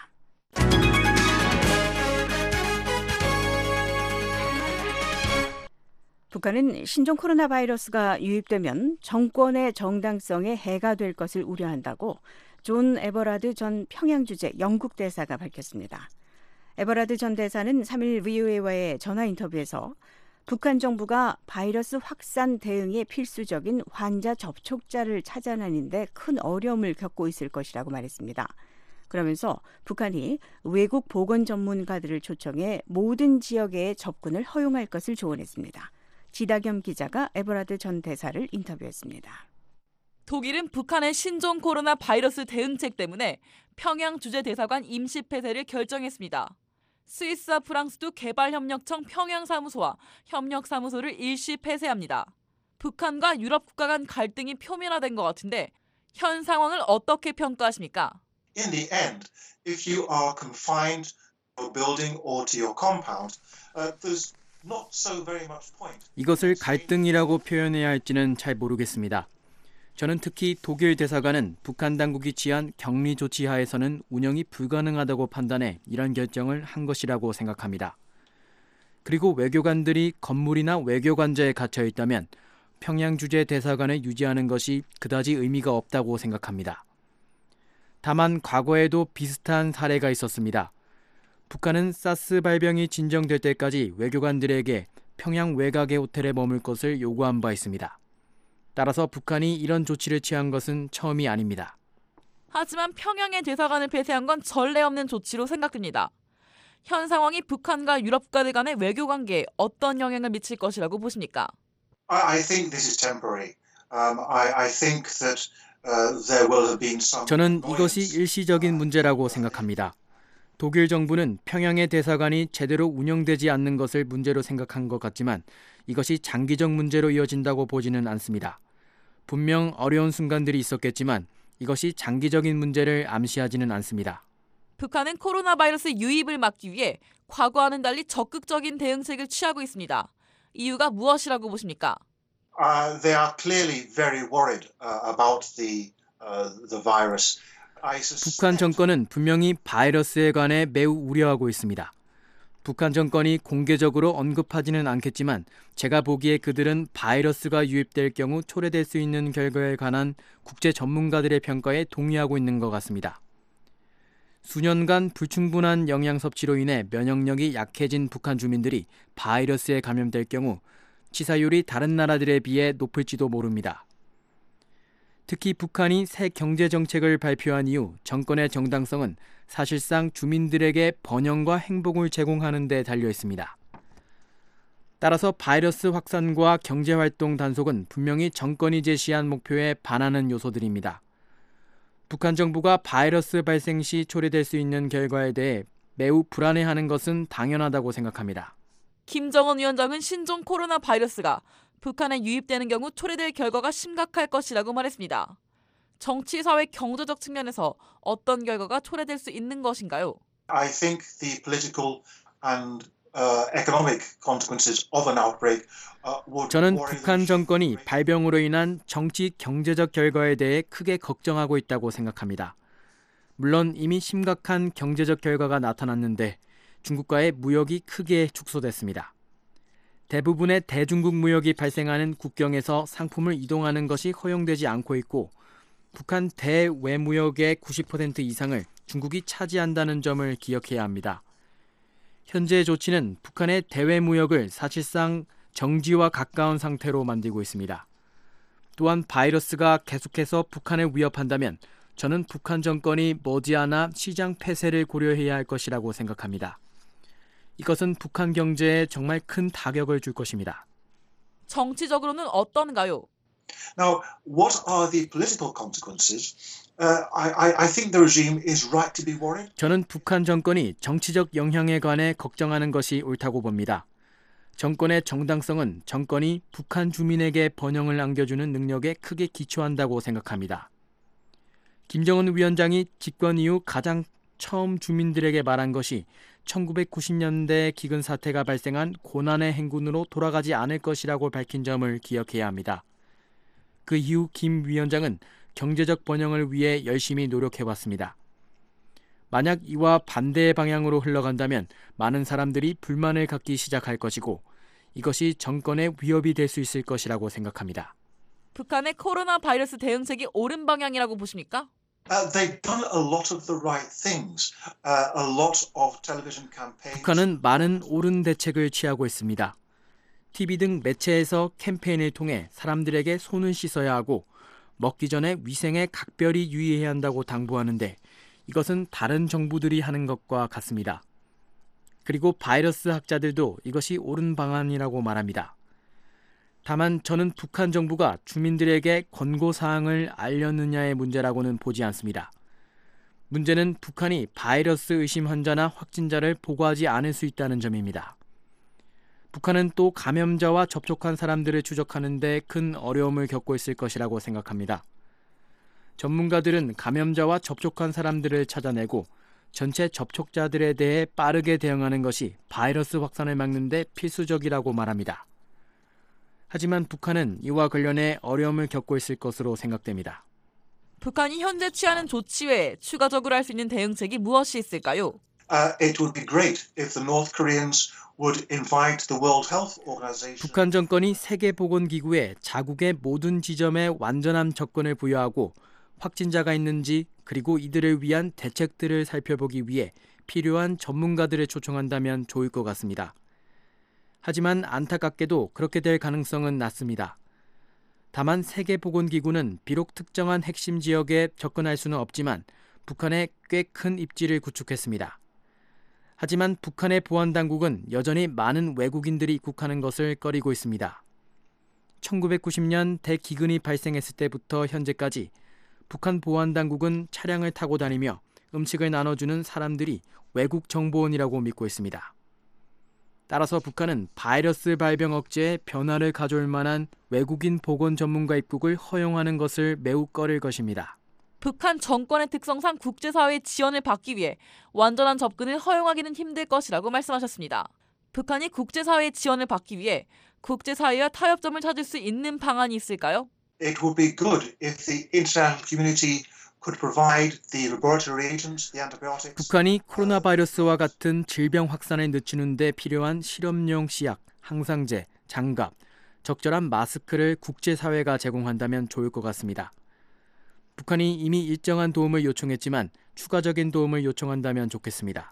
북한은 신종 코로나 바이러스가 유입되면 정권의 정당성에 해가 될 것을 우려한다고 존 에버라드 전 평양주재 영국 대사가 밝혔습니다. 에버라드 전 대사는 삼 일 브이오에이와의 전화 인터뷰에서 북한 정부가 바이러스 확산 대응에 필수적인 환자 접촉자를 찾아내는 데 큰 어려움을 겪고 있을 것이라고 말했습니다. 그러면서 북한이 외국 보건 전문가들을 초청해 모든 지역에 접근을 허용할 것을 조언했습니다. 지다겸 기자가 에버라드 전 대사를 인터뷰했습니다. 독일은 북한의 신종 코로나 바이러스 대응책 때문에 평양 주재대사관 임시 폐쇄를 결정했습니다. 스위스와 프랑스도 개발협력청 평양사무소와 협력사무소를 일시 폐쇄합니다. 북한과 유럽 국가 간 갈등이 표면화된 것 같은데 현 상황을 어떻게 평가하십니까? In the end, if you are confined to your building or to your compound, uh, there's not so very much point. 이것을 갈등이라고 표현해야 할지는 잘 모르겠습니다. 저는 특히 독일 대사관은 북한 당국이 취한 격리 조치 하에서는 운영이 불가능하다고 판단해 이런 결정을 한 것이라고 생각합니다. 그리고 외교관들이 건물이나 외교관저에 갇혀 있다면 평양 주재 대사관을 유지하는 것이 그다지 의미가 없다고 생각합니다. 다만 과거에도 비슷한 사례가 있었습니다. 북한은 사스 발병이 진정될 때까지 외교관들에게 평양 외곽의 호텔에 머물 것을 요구한 바 있습니다. 따라서 북한이 이런 조치를 취한 것은 처음이 아닙니다. 하지만 평양의 대사관을 폐쇄한 건 전례 없는 조치로 생각됩니다. 현 상황이 북한과 유럽 국가들 간의 외교 관계에 어떤 영향을 미칠 것이라고 보십니까? I think this is temporary. Um, I, I think that uh, there will have been some. 저는 이것이 일시적인 문제라고 생각합니다. 독일 정부는 평양의 대사관이 제대로 운영되지 않는 것을 문제로 생각한 것 같지만 이것이 장기적 문제로 이어진다고 보지는 않습니다. 분명 어려운 순간들이 있었겠지만 이것이 장기적인 문제를 암시하지는 않습니다. 북한은 코로나 바이러스 유입을 막기 위해 과거와는 달리 적극적인 대응책을 취하고 있습니다. 이유가 무엇이라고 보십니까? Uh, they are clearly very worried uh, about the uh, the virus. 북한 정권은 분명히 바이러스에 관해 매우 우려하고 있습니다. 북한 정권이 공개적으로 언급하지는 않겠지만 제가 보기에 그들은 바이러스가 유입될 경우 초래될 수 있는 결과에 관한 국제 전문가들의 평가에 동의하고 있는 것 같습니다. 수년간 불충분한 영양 섭취로 인해 면역력이 약해진 북한 주민들이 바이러스에 감염될 경우 치사율이 다른 나라들에 비해 높을지도 모릅니다. 특히 북한이 새 경제정책을 발표한 이후 정권의 정당성은 사실상 주민들에게 번영과 행복을 제공하는 데 달려 있습니다. 따라서 바이러스 확산과 경제활동 단속은 분명히 정권이 제시한 목표에 반하는 요소들입니다. 북한 정부가 바이러스 발생 시 초래될 수 있는 결과에 대해 매우 불안해하는 것은 당연하다고 생각합니다. 김정은 위원장은 신종 코로나 바이러스가 북한에 유입되는 경우 초래될 결과가 심각할 것이라고 말했습니다. 정치, 사회, 경제적 측면에서 어떤 결과가 초래될 수 있는 것인가요? I think the political and uh, economic consequences of an outbreak uh, would 저는 worry 북한 정권이 발병으로 인한 정치, 경제적 결과에 대해 크게 걱정하고 있다고 생각합니다. 물론 이미 심각한 경제적 결과가 나타났는데 중국과의 무역이 크게 축소됐습니다. 대부분의 대중국 무역이 발생하는 국경에서 상품을 이동하는 것이 허용되지 않고 있고 북한 대외무역의 구십 퍼센트 이상을 중국이 차지한다는 점을 기억해야 합니다. 현재의 조치는 북한의 대외무역을 사실상 정지와 가까운 상태로 만들고 있습니다. 또한 바이러스가 계속해서 북한을 위협한다면 저는 북한 정권이 머지않아 시장 폐쇄를 고려해야 할 것이라고 생각합니다. 이것은 북한 경제에 정말 큰 타격을 줄 것입니다. 정치적으로는 어떤가요? Now, what are the political consequences? Uh, I, I think the regime is right to be worried. 저는 북한 정권이 정치적 영향에 관해 걱정하는 것이 옳다고 봅니다. 정권의 정당성은 정권이 북한 주민에게 번영을 안겨주는 능력에 크게 기초한다고 생각합니다. 김정은 위원장이 집권 이후 가장 처음 주민들에게 말한 것이 천구백구십 년대 기근 사태가 발생한 고난의 행군으로 돌아가지 않을 것이라고 밝힌 점을 기억해야 합니다. 그 이후 김 위원장은 경제적 번영을 위해 열심히 노력해왔습니다. 만약 이와 반대의 방향으로 흘러간다면 많은 사람들이 불만을 갖기 시작할 것이고 이것이 정권의 위협이 될 수 있을 것이라고 생각합니다. 북한의 코로나 바이러스 대응책이 옳은 방향이라고 보십니까? Uh, they've done a lot of the right things. Uh, a lot of television campaigns. 북한은 많은 옳은 대책을 취하고 있습니다. 티비 등 매체에서 캠페인을 통해 사람들에게 손을 씻어야 하고 먹기 전에 위생에 각별히 유의해야 한다고 당부하는데 이것은 다른 정부들이 하는 것과 같습니다. 그리고 바이러스 학자들도 이것이 옳은 방안이라고 말합니다. 다만 저는 북한 정부가 주민들에게 권고사항을 알렸느냐의 문제라고는 보지 않습니다. 문제는 북한이 바이러스 의심 환자나 확진자를 보고하지 않을 수 있다는 점입니다. 북한은 또 감염자와 접촉한 사람들을 추적하는 데 큰 어려움을 겪고 있을 것이라고 생각합니다. 전문가들은 감염자와 접촉한 사람들을 찾아내고 전체 접촉자들에 대해 빠르게 대응하는 것이 바이러스 확산을 막는 데 필수적이라고 말합니다. 하지만 북한은 이와 관련해 어려움을 겪고 있을 것으로 생각됩니다. 북한이 현재 취하는 조치 외에 추가적으로 할 수 있는 대응책이 무엇이 있을까요? Uh, it would be great if the North Koreans would invite the World Health Organization. 북한 정권이 세계보건기구에 자국의 모든 지점에 완전한 접근을 부여하고 확진자가 있는지 그리고 이들을 위한 대책들을 살펴보기 위해 필요한 전문가들을 초청한다면 좋을 것 같습니다. 하지만 안타깝게도 그렇게 될 가능성은 낮습니다. 다만 세계보건기구는 비록 특정한 핵심 지역에 접근할 수는 없지만 북한에 꽤 큰 입지를 구축했습니다. 하지만 북한의 보안당국은 여전히 많은 외국인들이 입국하는 것을 꺼리고 있습니다. 천구백구십 년 대기근이 발생했을 때부터 현재까지 북한 보안당국은 차량을 타고 다니며 음식을 나눠주는 사람들이 외국 정보원이라고 믿고 있습니다. 따라서 북한은 바이러스 발병 억제에 변화를 가져올 만한 외국인 보건 전문가 입국을 허용하는 것을 매우 꺼릴 것입니다. 북한 정권의 특성상 국제사회의 지원을 받기 위해 완전한 접근을 허용하기는 힘들 것이라고 말씀하셨습니다. 북한이 국제사회의 지원을 받기 위해 국제사회와 타협점을 찾을 수 있는 방안이 있을까요? It would be good if the international community could provide the laboratory agents, the antibiotics. 북한이 코로나 바이러스와 같은 질병 확산을 늦추는 데 필요한 실험용 시약, 항상제, 장갑, 적절한 마스크를 국제사회가 제공한다면 좋을 것 같습니다. 북한이 이미 일정한 도움을 요청했지만 추가적인 도움을 요청한다면 좋겠습니다.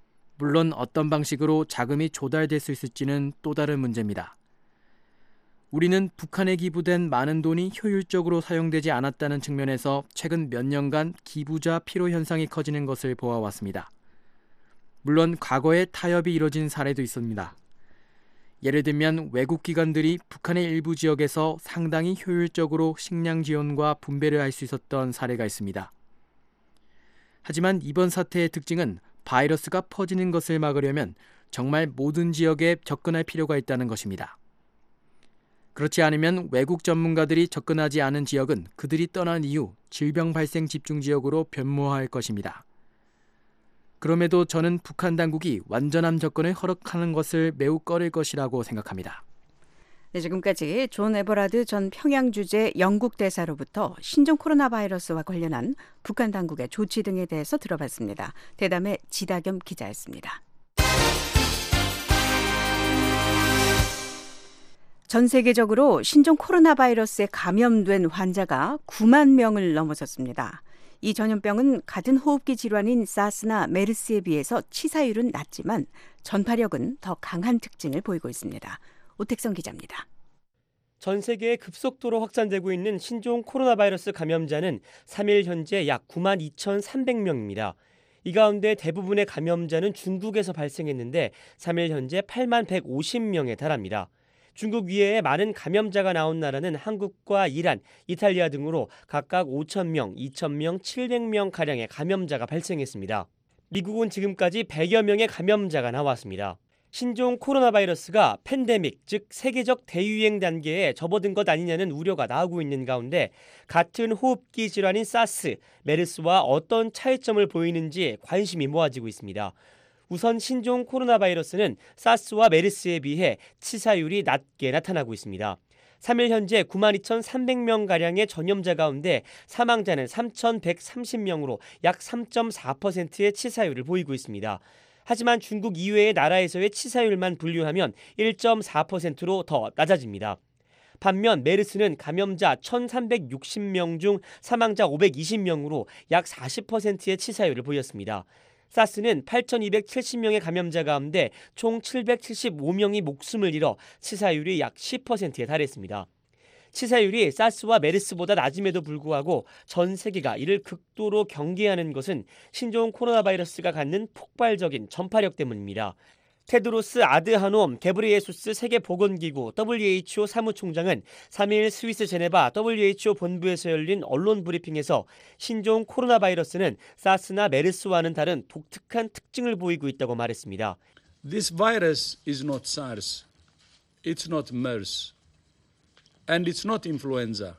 물론 어떤 방식으로 자금이 조달될 수 있을지는 또 다른 문제입니다. 우리는 북한에 기부된 많은 돈이 효율적으로 사용되지 않았다는 측면에서 최근 몇 년간 기부자 피로 현상이 커지는 것을 보아왔습니다. 물론 과거에 타협이 이뤄진 사례도 있습니다. 예를 들면 외국 기관들이 북한의 일부 지역에서 상당히 효율적으로 식량 지원과 분배를 할 수 있었던 사례가 있습니다. 하지만 이번 사태의 특징은 바이러스가 퍼지는 것을 막으려면 정말 모든 지역에 접근할 필요가 있다는 것입니다. 그렇지 않으면 외국 전문가들이 접근하지 않은 지역은 그들이 떠난 이후 질병 발생 집중 지역으로 변모할 것입니다. 그럼에도 저는 북한 당국이 완전한 접근을 허락하는 것을 매우 꺼릴 것이라고 생각합니다. 네, 지금까지 존 에버라드 전 평양 주재 영국 대사로부터 신종 코로나 바이러스와 관련한 북한 당국의 조치 등에 대해서 들어봤습니다. 대담의 지다겸 기자였습니다. 전 세계적으로 신종 코로나 바이러스에 감염된 환자가 구만 명을 넘어섰습니다. 이 전염병은 같은 호흡기 질환인 사스나 메르스에 비해서 치사율은 낮지만 전파력은 더 강한 특징을 보이고 있습니다. 오택성 기자입니다. 전 세계에 급속도로 확산되고 있는 신종 코로나 바이러스 감염자는 삼 일 현재 약 구만 이천삼백 명입니다. 이 가운데 대부분의 감염자는 중국에서 발생했는데 삼 일 현재 팔만 백오십 명에 달합니다. 중국 이외에 많은 감염자가 나온 나라는 한국과 이란, 이탈리아 등으로 각각 오천 명, 이천 명, 칠백 명가량의 감염자가 발생했습니다. 미국은 지금까지 백여 명의 감염자가 나왔습니다. 신종 코로나 바이러스가 팬데믹, 즉 세계적 대유행 단계에 접어든 것 아니냐는 우려가 나오고 있는 가운데 같은 호흡기 질환인 사스, 메르스와 어떤 차이점을 보이는지 관심이 모아지고 있습니다. 우선 신종 코로나 바이러스는 사스와 메르스에 비해 치사율이 낮게 나타나고 있습니다. 삼 일 현재 구만 이천삼백 명가량의 전염자 가운데 사망자는 삼천백삼십 명으로 약 삼 점 사 퍼센트의 치사율을 보이고 있습니다. 하지만 중국 이외의 나라에서의 치사율만 분류하면 일 점 사 퍼센트로 더 낮아집니다. 반면 메르스는 감염자 천삼백육십 명 중 사망자 오백이십 명으로 약 사십 퍼센트의 치사율을 보였습니다. 사스는 팔천이백칠십 명의 감염자 가운데 총 칠백칠십오 명이 목숨을 잃어 치사율이 약 십 퍼센트에 달했습니다. 치사율이 사스와 메르스보다 낮음에도 불구하고 전 세계가 이를 극도로 경계하는 것은 신종 코로나 바이러스가 갖는 폭발적인 전파력 때문입니다. 테드로스 아드하놈 게브리예수스 세계보건기구 더블유에이치오 사무총장은 삼 일 스위스 제네바 더블유에이치오 본부에서 열린 언론 브리핑에서 신종 코로나 바이러스는 사스나 메르스와는 다른 독특한 특징을 보이고 있다고 말했습니다. This virus is not SARS, it's not MERS, and it's not influenza.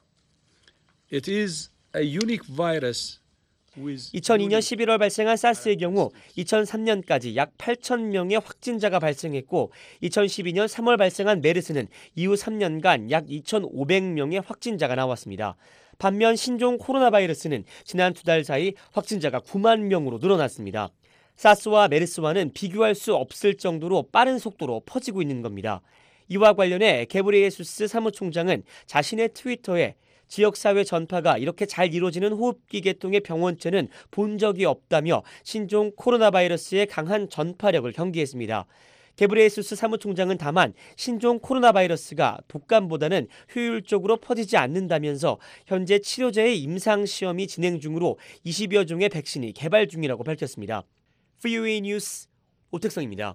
It is a unique virus. 이천이 년 십일월 발생한 사스의 경우 이천삼 년까지 약 팔천 명의 확진자가 발생했고 이천십이 년 삼월 발생한 메르스는 이후 삼 년간 약 이천오백 명의 확진자가 나왔습니다. 반면 신종 코로나 바이러스는 지난 두 달 사이 확진자가 구만 명으로 늘어났습니다. 사스와 메르스와는 비교할 수 없을 정도로 빠른 속도로 퍼지고 있는 겁니다. 이와 관련해 게브리예수스 사무총장은 자신의 트위터에 지역사회 전파가 이렇게 잘 이루어지는 호흡기 계통의 병원체는 본 적이 없다며 신종 코로나 바이러스의 강한 전파력을 경계했습니다. 게브리예수스 사무총장은 다만 신종 코로나 바이러스가 독감보다는 효율적으로 퍼지지 않는다면서 현재 치료제의 임상시험이 진행 중으로 이십여 종의 백신이 개발 중이라고 밝혔습니다. 브이오에이 뉴스 오택성입니다.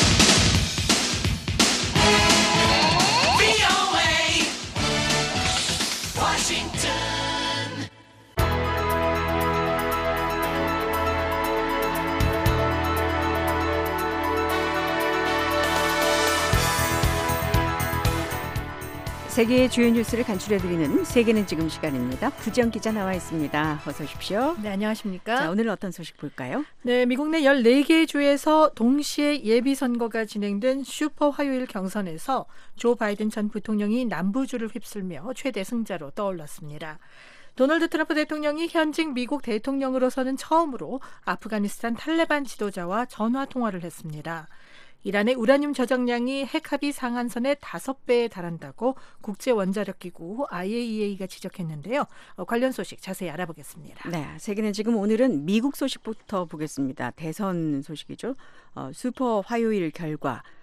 세계의 주요 뉴스를 간추려드리는 세계는 지금 시간입니다. 구지영 기자 나와 있습니다. 어서 오십시오. 네, 안녕하십니까. 자, 오늘은 어떤 소식 볼까요? 네, 미국 내 열네 개의 주에서 동시에 예비선거가 진행된 슈퍼 화요일 경선에서 조 바이든 전 부통령이 남부주를 휩쓸며 최대 승자로 떠올랐습니다. 도널드 트럼프 대통령이 현직 미국 대통령으로서는 처음으로 아프가니스탄 탈레반 지도자와 전화 통화를 했습니다. 이란의 우라늄 저장량이 핵합의 상한선의 다섯 배에 달한다고 국제원자력기구 아이에이이에이가 지적했는데요. 어, 관련 소식 자세히 알아보겠습니다. 네, 세계는 지금 오늘은 미국 소식부터 보겠습니다. 대선 소식이죠. 어, 슈퍼 화요일 결과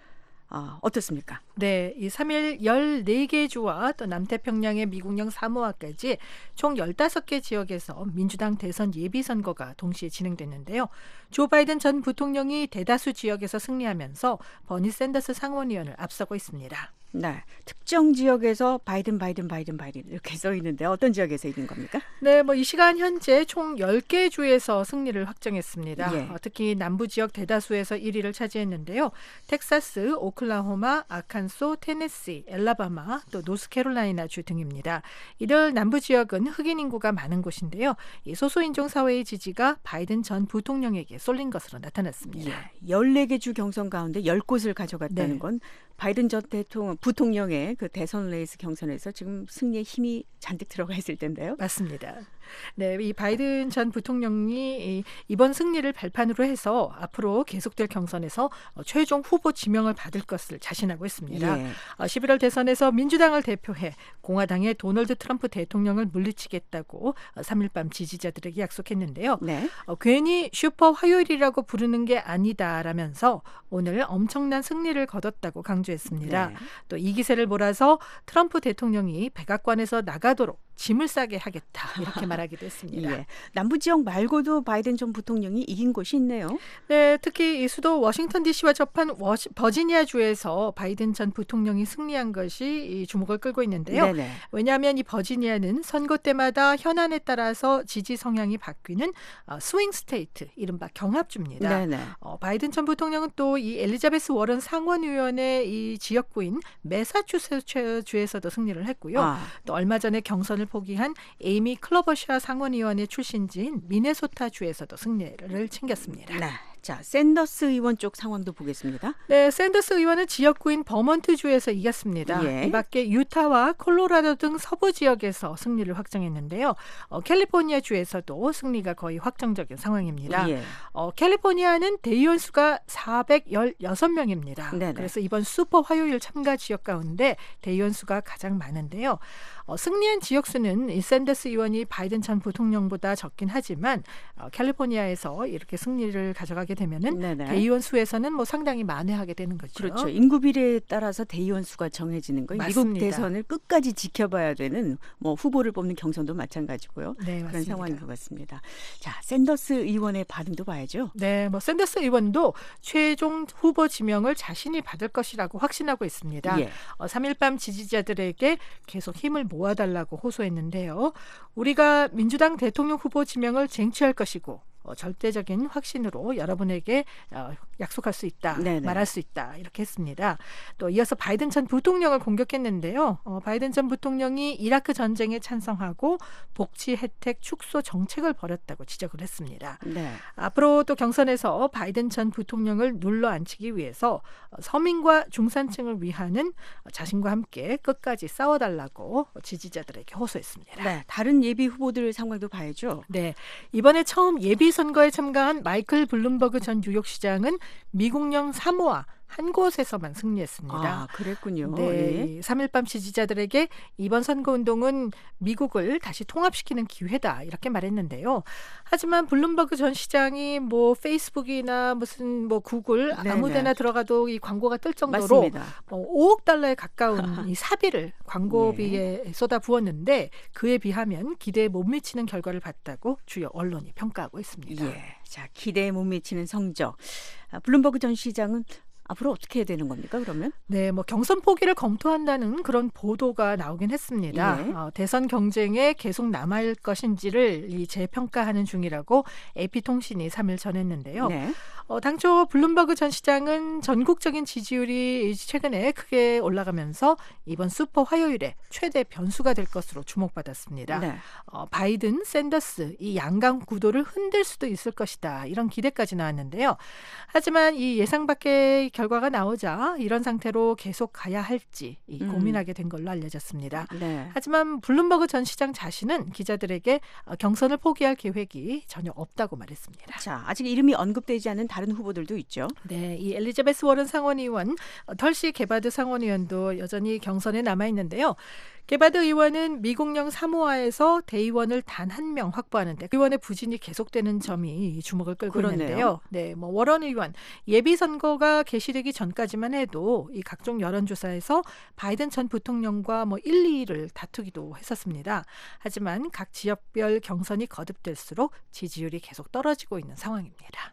아, 어떻습니까? 네, 이 삼 일 열네 개 주와 또 남태평양의 미국령 사모아까지 총 열다섯 개 지역에서 민주당 대선 예비선거가 동시에 진행됐는데요. 조 바이든 전 부통령이 대다수 지역에서 승리하면서 버니 샌더스 상원의원을 앞서고 있습니다. 네, 특정 지역에서 바이든 바이든 바이든 바이든 이렇게 써 있는데 어떤 지역에서 이긴 겁니까? 네, 뭐 이 시간 현재 총 열 개 주에서 승리를 확정했습니다. 예. 어, 특히 남부 지역 대다수에서 일 위를 차지했는데요. 텍사스, 오클라호마, 아칸소, 테네시, 엘라바마, 또 노스캐롤라이나 주 등입니다. 이들 남부 지역은 흑인 인구가 많은 곳인데요. 이 소수인종 사회의 지지가 바이든 전 부통령에게 쏠린 것으로 나타났습니다. 예, 열네 개 주 경선 가운데 열 곳을 가져갔다는 네. 건 바이든 전 대통령, 부통령의 그 대선 레이스 경선에서 지금 승리에 힘이 잔뜩 들어가 있을 텐데요. 맞습니다. 네, 이 바이든 전 부통령이 이번 승리를 발판으로 해서 앞으로 계속될 경선에서 최종 후보 지명을 받을 것을 자신하고 있습니다. 예. 십일월 대선에서 민주당을 대표해 공화당의 도널드 트럼프 대통령을 물리치겠다고 삼 일 밤 지지자들에게 약속했는데요. 네. 어, 괜히 슈퍼 화요일이라고 부르는 게 아니다라면서 오늘 엄청난 승리를 거뒀다고 강조했습니다. 네. 또 이 기세를 몰아서 트럼프 대통령이 백악관에서 나가도록 짐을 싸게 하겠다 이렇게 말하기도 했습니다. 예. 남부 지역 말고도 바이든 전 부통령이 이긴 곳이 있네요. 네, 특히 이 수도 워싱턴 디씨와 접한 워시, 버지니아 주에서 바이든 전 부통령이 승리한 것이 이 주목을 끌고 있는데요. 네네. 왜냐하면 이 버지니아는 선거 때마다 현안에 따라서 지지 성향이 바뀌는 어, 스윙 스테이트, 이른바 경합주입니다. 네네. 어, 바이든 전 부통령은 또 이 엘리자베스 워런 상원의원의 이 지역구인 매사추세츠 주에서도 승리를 했고요. 아. 또 얼마 전에 경선을 포기한 에이미 클로버샤 상원의원의 출신지인 미네소타 주에서도 승리를 챙겼습니다. 네. 자, 샌더스 의원 쪽 상황도 보겠습니다. 네, 샌더스 의원은 지역구인 버먼트 주에서 이겼습니다. 예. 이 밖에 유타와 콜로라도 등 서부 지역에서 승리를 확정했는데요. 어, 캘리포니아 주에서도 승리가 거의 확정적인 상황입니다. 예. 어, 캘리포니아는 대의원 수가 사백십육 명입니다. 네네. 그래서 이번 슈퍼 화요일 참가 지역 가운데 대의원 수가 가장 많은데요. 어, 승리한 지역수는 이 샌더스 의원이 바이든 전 부통령보다 적긴 하지만 어, 캘리포니아에서 이렇게 승리를 가져가게 되면은 네네. 대의원 수에서는 뭐 상당히 만회하게 되는 거죠. 그렇죠. 인구 비례에 따라서 대의원 수가 정해지는 거예요. 미국 맞습니다. 대선을 끝까지 지켜봐야 되는 뭐 후보를 뽑는 경선도 마찬가지고요. 네, 그런 맞습니다. 상황인 것 같습니다. 자, 샌더스 의원의 반응도 봐야죠. 네, 뭐 샌더스 의원도 최종 후보 지명을 자신이 받을 것이라고 확신하고 있습니다. 예. 어, 삼 일 밤 지지자들에게 계속 힘을 모아달라고 호소했는데요. 우리가 민주당 대통령 후보 지명을 쟁취할 것이고 어, 절대적인 확신으로 여러분에게 어, 약속할 수 있다, 네네. 말할 수 있다 이렇게 했습니다. 또 이어서 바이든 전 부통령을 공격했는데요. 어, 바이든 전 부통령이 이라크 전쟁에 찬성하고 복지 혜택 축소 정책을 벌였다고 지적을 했습니다. 네. 앞으로 또 경선에서 바이든 전 부통령을 눌러앉히기 위해서 서민과 중산층을 위하는 자신과 함께 끝까지 싸워달라고 지지자들에게 호소했습니다. 네, 다른 예비 후보들 상황도 봐야죠. 네, 이번에 처음 예비 선거에 참가한 마이클 블룸버그 전 뉴욕시장은 미국령 사모아 한 곳에서만 승리했습니다. 아, 그랬군요. 네, 예. 삼 일 밤 지지자들에게 이번 선거운동은 미국을 다시 통합시키는 기회다 이렇게 말했는데요. 하지만 블룸버그 전 시장이 뭐 페이스북이나 무슨 뭐 구글 네네. 아무데나 들어가도 이 광고가 뜰 정도로 맞습니다. 뭐 오억 달러에 가까운 이 사비를 광고비에 네. 쏟아 부었는데 그에 비하면 기대에 못 미치는 결과를 봤다고 주요 언론이 평가하고 있습니다. 예. 자, 기대에 못 미치는 성적. 아, 블룸버그 전 시장은 앞으로 어떻게 해야 되는 겁니까, 그러면? 네, 뭐 경선 포기를 검토한다는 그런 보도가 나오긴 했습니다. 예. 어, 대선 경쟁에 계속 남아있을 것인지를 이 재평가하는 중이라고 에이피통신이 삼 일 전했는데요. 네. 어, 당초 블룸버그 전 시장은 전국적인 지지율이 최근에 크게 올라가면서 이번 슈퍼 화요일에 최대 변수가 될 것으로 주목받았습니다. 네. 어, 바이든, 샌더스 이 양강 구도를 흔들 수도 있을 것이다. 이런 기대까지 나왔는데요. 하지만 이 예상 밖의 결과가 나오자 이런 상태로 계속 가야 할지 이 음. 고민하게 된 걸로 알려졌습니다. 네. 하지만 블룸버그 전 시장 자신은 기자들에게 어, 경선을 포기할 계획이 전혀 없다고 말했습니다. 자, 아직 이름이 언급되지 않은 다른 후보들도 있죠. 네, 이 엘리자베스 워런 상원의원, 어, 털시 게바드 상원의원도 여전히 경선에 남아 있는데요. 게바드 의원은 미국령 사모아에서 대의원을 단 한 명 확보하는데 의원의 부진이 계속되는 점이 주목을 끌고 그러네요. 있는데요. 네, 뭐 워런 의원 예비 선거가 개시되기 전까지만 해도 이 각종 여론조사에서 바이든 전 부통령과 뭐 일, 이 위를 다투기도 했었습니다. 하지만 각 지역별 경선이 거듭될수록 지지율이 계속 떨어지고 있는 상황입니다.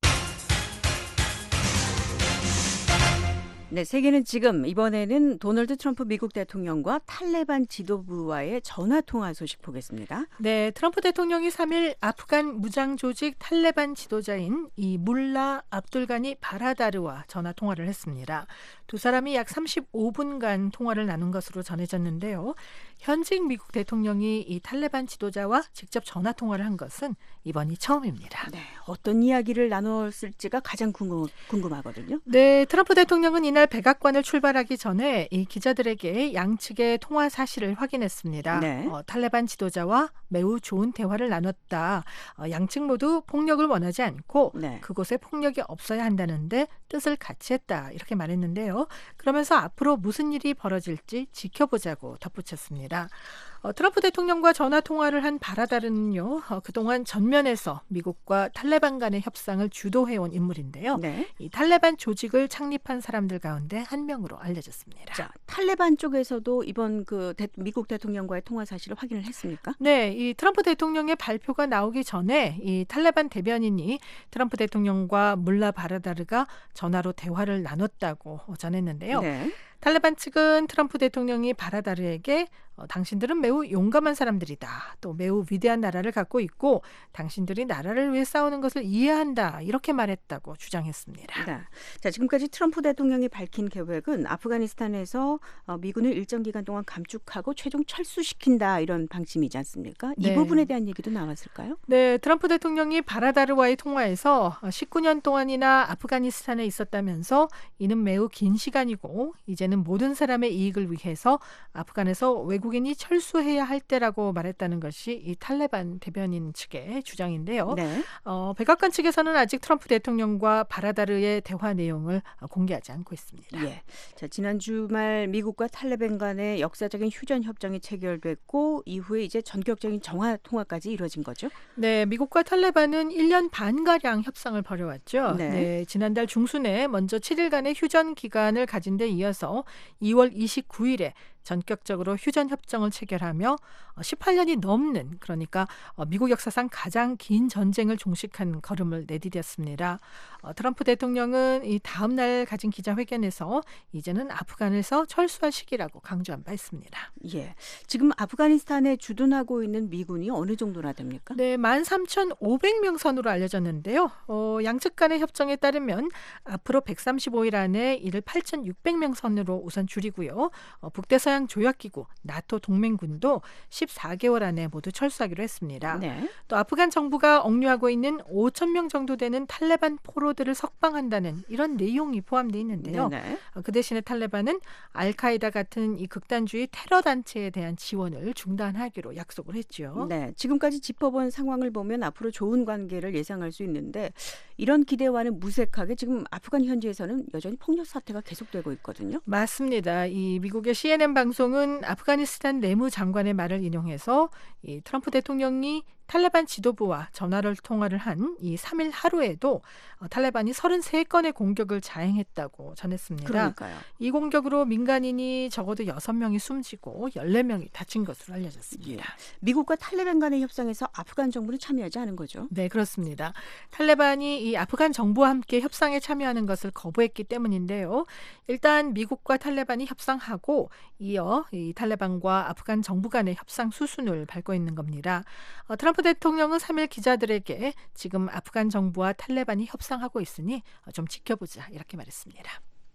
네, 세계는 지금 이번에는 도널드 트럼프 미국 대통령과 탈레반 지도부와의 전화 통화 소식 보겠습니다. 네, 트럼프 대통령이 삼 일 아프간 무장 조직 탈레반 지도자인 이 물라 압둘가니 바라다르와 전화 통화를 했습니다. 두 사람이 약 삼십오 분간 통화를 나눈 것으로 전해졌는데요. 현직 미국 대통령이 이 탈레반 지도자와 직접 전화 통화를 한 것은 이번이 처음입니다. 네, 어떤 이야기를 나눴을지가 가장 궁금, 궁금하거든요. 네, 트럼프 대통령은 이날 백악관을 출발하기 전에 이 기자들에게 양측의 통화 사실을 확인했습니다. 네. 어, 탈레반 지도자와 매우 좋은 대화를 나눴다. 어, 양측 모두 폭력을 원하지 않고 네. 그곳에 폭력이 없어야 한다는데 뜻을 같이 했다. 이렇게 말했는데요. 그러면서 앞으로 무슨 일이 벌어질지 지켜보자고 덧붙였습니다. 어, 트럼프 대통령과 전화 통화를 한 바라다르는요. 어, 그동안 전면에서 미국과 탈레반 간의 협상을 주도해온 인물인데요. 네. 이 탈레반 조직을 창립한 사람들 가운데 한 명으로 알려졌습니다. 자, 탈레반 쪽에서도 이번 그 대, 미국 대통령과의 통화 사실을 확인을 했습니까? 네, 이 트럼프 대통령의 발표가 나오기 전에 이 탈레반 대변인이 트럼프 대통령과 물라 바라다르가 전화로 대화를 나눴다고 전했는데요. 네. 탈레반 측은 트럼프 대통령이 바라다르에게 어, 당신들은 매우 용감한 사람들이다. 또 매우 위대한 나라를 갖고 있고 당신들이 나라를 위해 싸우는 것을 이해한다. 이렇게 말했다고 주장했습니다. 네. 자, 지금까지 트럼프 대통령이 밝힌 계획은 아프가니스탄에서 어, 미군을 일정 기간 동안 감축하고 최종 철수시킨다 이런 방침이지 않습니까? 이 네. 부분에 대한 얘기도 나왔을까요? 네, 트럼프 대통령이 바라다르와의 통화에서 십구 년 동안이나 아프가니스탄에 있었다면서 이는 매우 긴 시간이고 이제는 모든 사람의 이익을 위해서 아프간에서 외국인이 철수해야 할 때라고 말했다는 것이 이 탈레반 대변인 측의 주장인데요. 네. 어, 백악관 측에서는 아직 트럼프 대통령과 바라다르의 대화 내용을 공개하지 않고 있습니다. 예. 자, 지난 주말 미국과 탈레반 간의 역사적인 휴전 협정이 체결됐고 이후에 이제 전격적인 정화 통화까지 이루어진 거죠. 네, 미국과 탈레반은 일 년 반가량 협상을 벌여왔죠. 네. 네, 지난달 중순에 먼저 칠 일간의 휴전 기간을 가진 데 이어서 이월 이십구일에 전격적으로 휴전 협정을 체결하며 십팔 년이 넘는 그러니까 미국 역사상 가장 긴 전쟁을 종식한 걸음을 내디뎠습니다. 트럼프 대통령은 이 다음 날 가진 기자회견에서 이제는 아프간에서 철수할 시기라고 강조한 바 있습니다. 예. 지금 아프가니스탄에 주둔하고 있는 미군이 어느 정도나 됩니까? 네, 만 삼천오백 명 선으로 알려졌는데요. 어, 양측 간의 협정에 따르면 앞으로 백삼십오 일 안에 이를 팔천육백 명 선으로 우선 줄이고요. 어, 북대서양 조약기구 나토 동맹군도 십사 개월 안에 모두 철수하기로 했습니다. 네. 또 아프간 정부가 억류하고 있는 오천 명 정도 되는 탈레반 포로들을 석방한다는 이런 내용이 포함되어 있는데요. 네네. 어, 그 대신에 탈레반은 알카이다 같은 이 극단주의 테러 단체에 대한 지원을 중단하기로 약속을 했죠. 네, 지금까지 짚어본 상황을 보면 앞으로 좋은 관계를 예상할 수 있는데 이런 기대와는 무색하게 지금 아프간 현지에서는 여전히 폭력 사태가 계속되고 있거든요. 맞습니다. 이 미국의 씨엔엔 방송은 아프가니스탄 내무장관의 말을 인용해서 이 트럼프 대통령이 탈레반 지도부와 전화를 통화를 한 이 삼 일 하루에도 탈레반이 서른세 건의 공격을 자행했다고 전했습니다. 그러니까요. 이 공격으로 민간인이 적어도 여섯 명이 숨지고 열네 명이 다친 것으로 알려졌습니다. 예. 미국과 탈레반 간의 협상에서 아프간 정부는 참여하지 않은 거죠? 네, 그렇습니다. 탈레반이 이 아프간 정부와 함께 협상에 참여하는 것을 거부했기 때문인데요. 일단 미국과 탈레반이 협상하고 이어 이 탈레반과 아프간 정부 간의 협상 수순을 밟고 있는 겁니다. 어, 트럼프 대통령은 삼 일 기자들에게 지금 아프간 정부와 탈레반이 협상하고 있으니 좀 지켜보자 이렇게 말했습니다.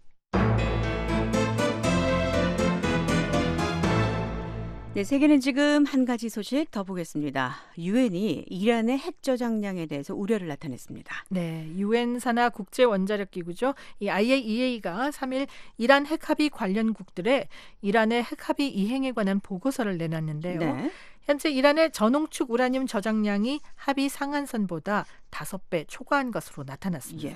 네, 세계는 지금 한 가지 소식 더 보겠습니다. 유엔이 이란의 핵 저장량에 대해서 우려를 나타냈습니다. 네, 유엔 산하 국제 원자력 기구죠. 이 아이에이이에이가 삼 일 이란 핵합의 관련국들의 이란의 핵합의 이행에 관한 보고서를 내놨는데요. 네. 현재 이란의 전홍축 우라늄 저장량이 합의 상한선보다 다섯 배 초과한 것으로 나타났습니다. 예.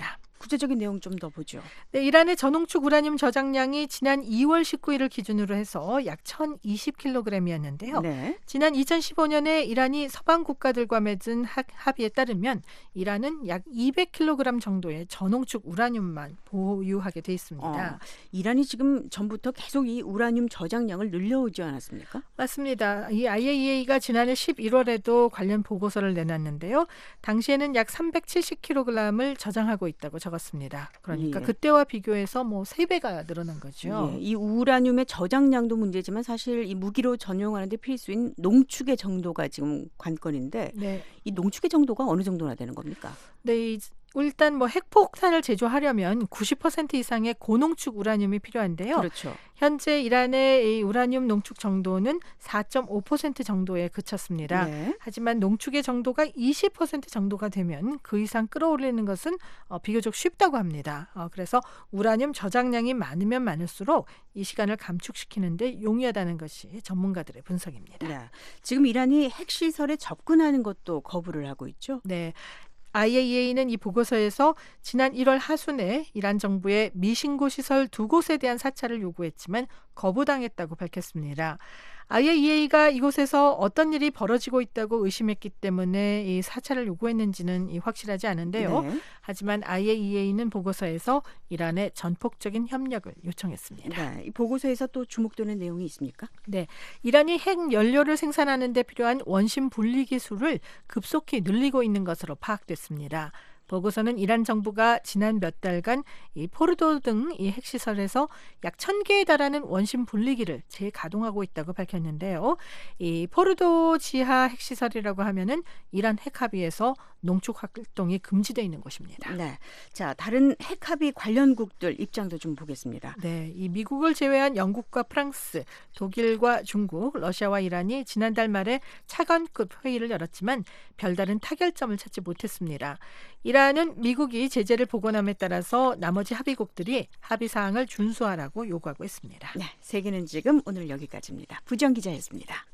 구체적인 내용 좀 더 보죠. 네, 이란의 전농축 우라늄 저장량이 지난 이월 십구일을 기준으로 해서 약 천이십 킬로그램이었는데요. 네. 지난 이천십오 년에 이란이 서방 국가들과 맺은 하, 합의에 따르면 이란은 약 이백 킬로그램 정도의 전농축 우라늄만 보유하게 돼 있습니다. 어, 이란이 지금 전부터 계속 이 우라늄 저장량을 늘려오지 않았습니까? 맞습니다. 이 아이에이이에이가 지난해 십일월에도 관련 보고서를 내놨는데요. 당시에는 약 삼백칠십 킬로그램을 저장하고 있다고 적었습니다. 그러니까 예. 그때와 비교해서 뭐 세 배가 늘어난 거죠. 예, 이 우라늄의 저장량도 문제지만 사실 이 무기로 전용하는 데 필수인 농축의 정도가 지금 관건인데 네. 이 농축의 정도가 어느 정도나 되는 겁니까? 네, 이- 일단 뭐 핵폭탄을 제조하려면 구십 퍼센트 이상의 고농축 우라늄이 필요한데요. 그렇죠. 현재 이란의 이 우라늄 농축 정도는 사 점 오 퍼센트 정도에 그쳤습니다. 네. 하지만 농축의 정도가 이십 퍼센트 정도가 되면 그 이상 끌어올리는 것은 어, 비교적 쉽다고 합니다. 어, 그래서 우라늄 저장량이 많으면 많을수록 이 시간을 감축시키는 데 용이하다는 것이 전문가들의 분석입니다. 네. 지금 이란이 핵시설에 접근하는 것도 거부를 하고 있죠. 네. 아이에이이에이는 이 보고서에서 지난 일월 하순에 이란 정부의 미신고 시설 두 곳에 대한 사찰을 요구했지만 거부당했다고 밝혔습니다. 아이에이이에이가 이곳에서 어떤 일이 벌어지고 있다고 의심했기 때문에 이 사찰을 요구했는지는 이 확실하지 않은데요. 네. 하지만 아이에이이에이는 보고서에서 이란의 전폭적인 협력을 요청했습니다. 네. 이 보고서에서 또 주목되는 내용이 있습니까? 네, 이란이 핵 연료를 생산하는 데 필요한 원심 분리 기술을 급속히 늘리고 있는 것으로 파악됐습니다. 보고서는 이란 정부가 지난 몇 달간 이 포르도 등 이 핵시설에서 약 천 개에 달하는 원심 분리기를 재가동하고 있다고 밝혔는데요. 이 포르도 지하 핵시설이라고 하면은 이란 핵합의에서 농축 활동이 금지되어 있는 곳입니다. 네. 자, 다른 핵합의 관련국들 입장도 좀 보겠습니다. 네, 이 미국을 제외한 영국과 프랑스, 독일과 중국, 러시아와 이란이 지난달 말에 차관급 회의를 열었지만 별다른 타결점을 찾지 못했습니다. 이란은 미국이 제재를 복원함에 따라서 나머지 합의국들이 합의 사항을 준수하라고 요구하고 있습니다. 네, 세계는 지금 오늘 여기까지입니다. 부정 기자였습니다.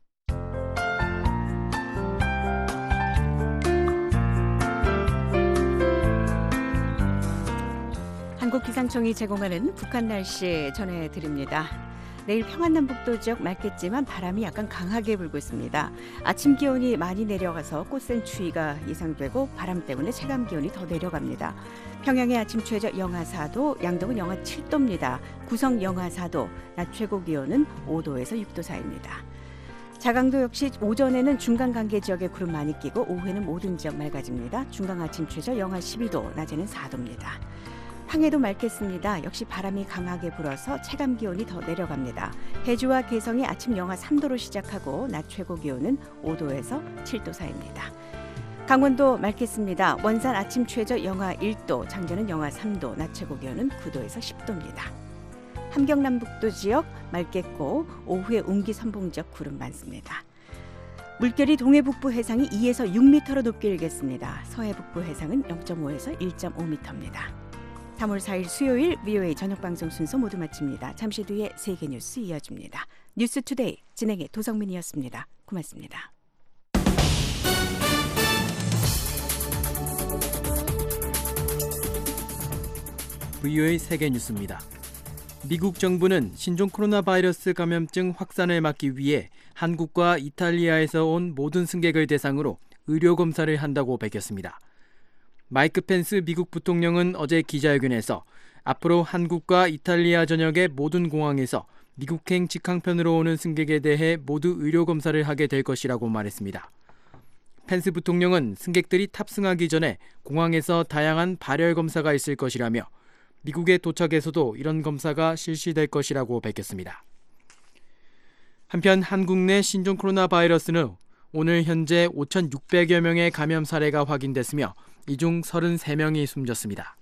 한국기상청이 제공하는 북한 날씨 전해드립니다. 내일 평안남북도 지역 맑겠지만 바람이 약간 강하게 불고 있습니다. 아침 기온이 많이 내려가서 꽃샘 추위가 예상되고 바람 때문에 체감 기온이 더 내려갑니다. 평양의 아침 최저 영하 사 도, 양동은 영하 칠 도입니다. 구성 영하 사 도, 낮 최고 기온은 오 도에서 육 도 사이입니다. 자강도 역시 오전에는 중간 간계 지역에 구름 많이 끼고 오후에는 모든 지역 맑아집니다. 중강 아침 최저 영하 십이 도, 낮에는 사 도입니다. 황해도 맑겠습니다. 역시 바람이 강하게 불어서 체감 기온이 더 내려갑니다. 해주와 개성이 아침 영하 삼 도로 시작하고 낮 최고 기온은 오 도에서 칠 도 사이입니다. 강원도 맑겠습니다. 원산 아침 최저 영하 일 도, 장전은 영하 삼 도, 낮 최고 기온은 구 도에서 십 도입니다. 함경남북도 지역 맑겠고 오후에 운기 선봉 지역 구름 많습니다. 물결이 동해 북부 해상이 이에서 육 미터로 높게 일겠습니다. 서해 북부 해상은 영 점 오에서 일 점 오 미터입니다. 삼월 사일 수요일 브이오에이 저녁방송 순서 모두 마칩니다. 잠시 뒤에 세계뉴스 이어집니다. 뉴스투데이 진행의 도성민이었습니다. 고맙습니다. 브이오에이 세계뉴스입니다. 미국 정부는 신종 코로나 바이러스 감염증 확산을 막기 위해 한국과 이탈리아에서 온 모든 승객을 대상으로 의료 검사를 한다고 밝혔습니다. 마이크 펜스 미국 부통령은 어제 기자회견에서 앞으로 한국과 이탈리아 전역의 모든 공항에서 미국행 직항편으로 오는 승객에 대해 모두 의료 검사를 하게 될 것이라고 말했습니다. 펜스 부통령은 승객들이 탑승하기 전에 공항에서 다양한 발열 검사가 있을 것이라며 미국에 도착해서도 이런 검사가 실시될 것이라고 밝혔습니다. 한편 한국 내 신종 코로나 바이러스는 오늘 현재 오천육백여 명의 감염 사례가 확인됐으며 이 중 서른세 명이 숨졌습니다.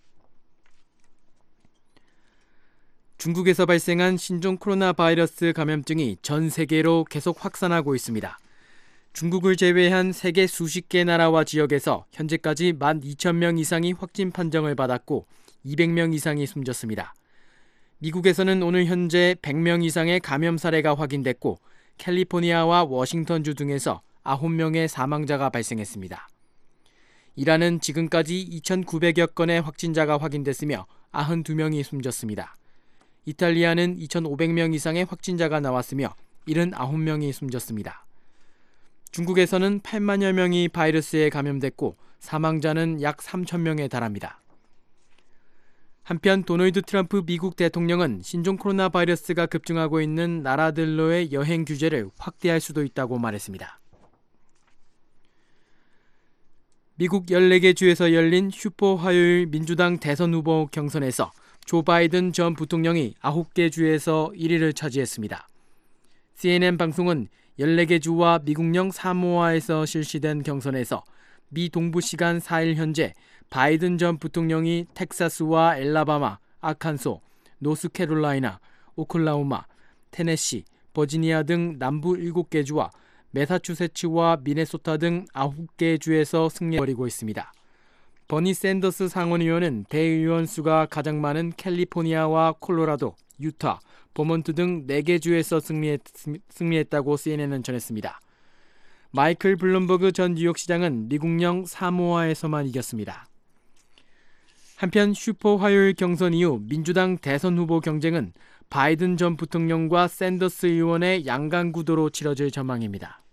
중국에서 발생한 신종 코로나 바이러스 감염증이 전 세계로 계속 확산하고 있습니다. 중국을 제외한 세계 수십 개 나라와 지역에서 현재까지 만 이천 명 이상이 확진 판정을 받았고 이백 명 이상이 숨졌습니다. 미국에서는 오늘 현재 백 명 이상의 감염 사례가 확인됐고 캘리포니아와 워싱턴주 등에서 아홉 명의 사망자가 발생했습니다. 이란은 지금까지 이천구백여 건의 확진자가 확인됐으며 구십이 명이 숨졌습니다. 이탈리아는 이천오백 명 이상의 확진자가 나왔으며 칠십구 명이 숨졌습니다. 중국에서는 팔만여 명이 바이러스에 감염됐고 사망자는 약 삼천 명에 달합니다. 한편 도널드 트럼프 미국 대통령은 신종 코로나 바이러스가 급증하고 있는 나라들로의 여행 규제를 확대할 수도 있다고 말했습니다. 미국 열네 개 주에서 열린 슈퍼 화요일 민주당 대선 후보 경선에서 조 바이든 전 부통령이 아홉 개 주에서 일 위를 차지했습니다. 씨엔엔 방송은 열네 개 주와 미국령 사모아에서 실시된 경선에서 미 동부 시간 사 일 현재 바이든 전 부통령이 텍사스와 엘라바마, 아칸소, 노스캐롤라이나, 오클라호마, 테네시, 버지니아 등 남부 일곱 개 주와 매사추세츠와 미네소타 등 아홉 개 주에서 승리해버리고 있습니다. 버니 샌더스 상원의원은 대의원 수가 가장 많은 캘리포니아와 콜로라도, 유타, 버몬트 등 네 개 주에서 승리했, 승리했다고 씨엔엔은 전했습니다. 마이클 블룸버그 전 뉴욕시장은 미국령 사모아에서만 이겼습니다. 한편 슈퍼 화요일 경선 이후 민주당 대선 후보 경쟁은 바이든 전 부통령과 샌더스 의원의 양강 구도로 치러질 전망입니다.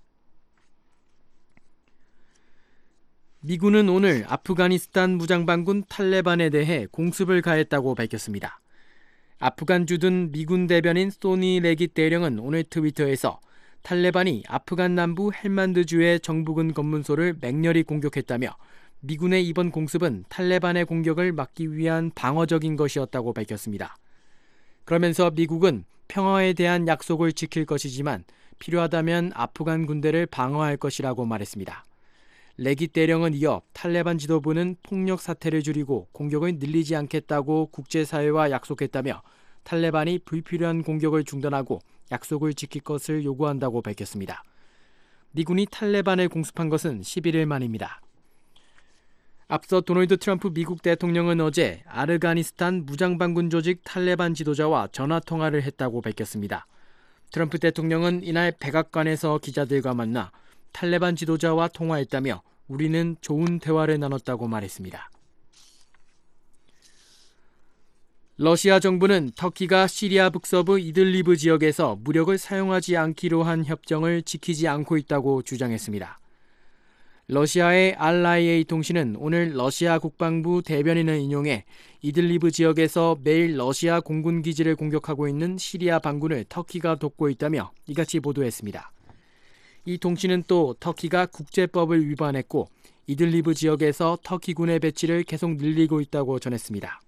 미군은 오늘 아프가니스탄 무장반군 탈레반에 대해 공습을 가했다고 밝혔습니다. 아프간 주둔 미군 대변인 소니 레깃 대령은 오늘 트위터에서 탈레반이 아프간 남부 헬만드주의 정부군 검문소를 맹렬히 공격했다며 미군의 이번 공습은 탈레반의 공격을 막기 위한 방어적인 것이었다고 밝혔습니다. 그러면서 미국은 평화에 대한 약속을 지킬 것이지만 필요하다면 아프간 군대를 방어할 것이라고 말했습니다. 레깃 대령은 이어 탈레반 지도부는 폭력 사태를 줄이고 공격을 늘리지 않겠다고 국제사회와 약속했다며 탈레반이 불필요한 공격을 중단하고 약속을 지킬 것을 요구한다고 밝혔습니다. 미군이 탈레반을 공습한 것은 십일 일 만입니다. 앞서 도널드 트럼프 미국 대통령은 어제 아르가니스탄 무장반군 조직 탈레반 지도자와 전화통화를 했다고 밝혔습니다. 트럼프 대통령은 이날 백악관에서 기자들과 만나 탈레반 지도자와 통화했다며 우리는 좋은 대화를 나눴다고 말했습니다. 러시아 정부는 터키가 시리아 북서부 이들리브 지역에서 무력을 사용하지 않기로 한 협정을 지키지 않고 있다고 주장했습니다. 러시아의 알아이에이 통신은 오늘 러시아 국방부 대변인을 인용해 이들리브 지역에서 매일 러시아 공군 기지를 공격하고 있는 시리아 반군을 터키가 돕고 있다며 이같이 보도했습니다. 이 통신은 또 터키가 국제법을 위반했고 이들리브 지역에서 터키군의 배치를 계속 늘리고 있다고 전했습니다.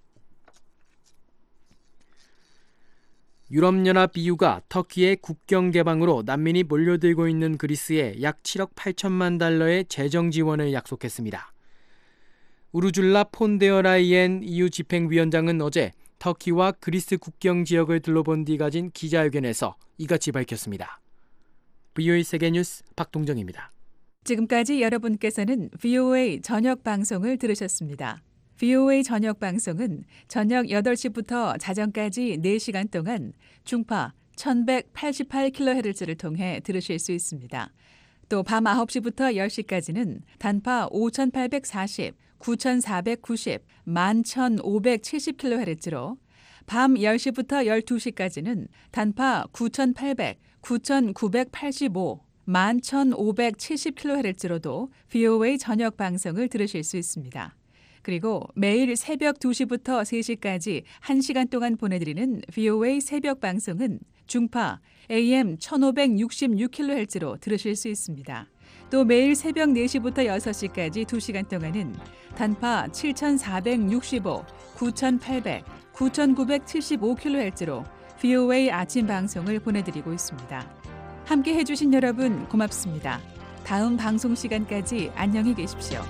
유럽연합 이유가 터키의 국경 개방으로 난민이 몰려들고 있는 그리스에 약 칠억 팔천만 달러의 재정 지원을 약속했습니다. 우르줄라 폰데어라이엔 이유 집행위원장은 어제 터키와 그리스 국경 지역을 둘러본 뒤 가진 기자회견에서 이같이 밝혔습니다. 브이오에이 세계뉴스 박동정입니다. 지금까지 여러분께서는 브이오에이 저녁 방송을 들으셨습니다. 브이오에이 저녁 방송은 저녁 여덟 시부터 자정까지 네 시간 동안 중파 천백팔십팔 킬로헤르츠를 통해 들으실 수 있습니다. 또 밤 아홉 시부터 열 시까지는 단파 오천팔백사십, 구천사백구십, 만 천오백칠십 킬로헤르츠로 밤 열 시부터 열두 시까지는 단파 구천팔백, 구천구백팔십오, 만 천오백칠십 킬로헤르츠로도 브이오에이 저녁 방송을 들으실 수 있습니다. 그리고 매일 새벽 두 시부터 세 시까지 한 시간 동안 보내드리는 브이오에이 새벽 방송은 중파 에이엠 천오백육십육 킬로헤르츠로 들으실 수 있습니다. 또 매일 새벽 네 시부터 여섯 시까지 두 시간 동안은 단파 칠천사백육십오, 구천팔백, 구천구백칠십오 킬로헤르츠로 브이오에이 아침 방송을 보내드리고 있습니다. 함께 해주신 여러분 고맙습니다. 다음 방송 시간까지 안녕히 계십시오.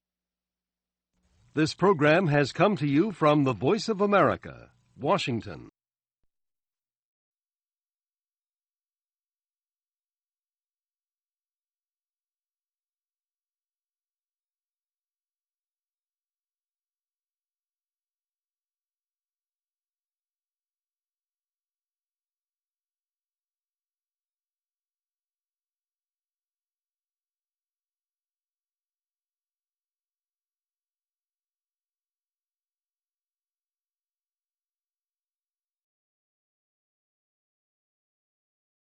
This program has come to you from the Voice of America, Washington.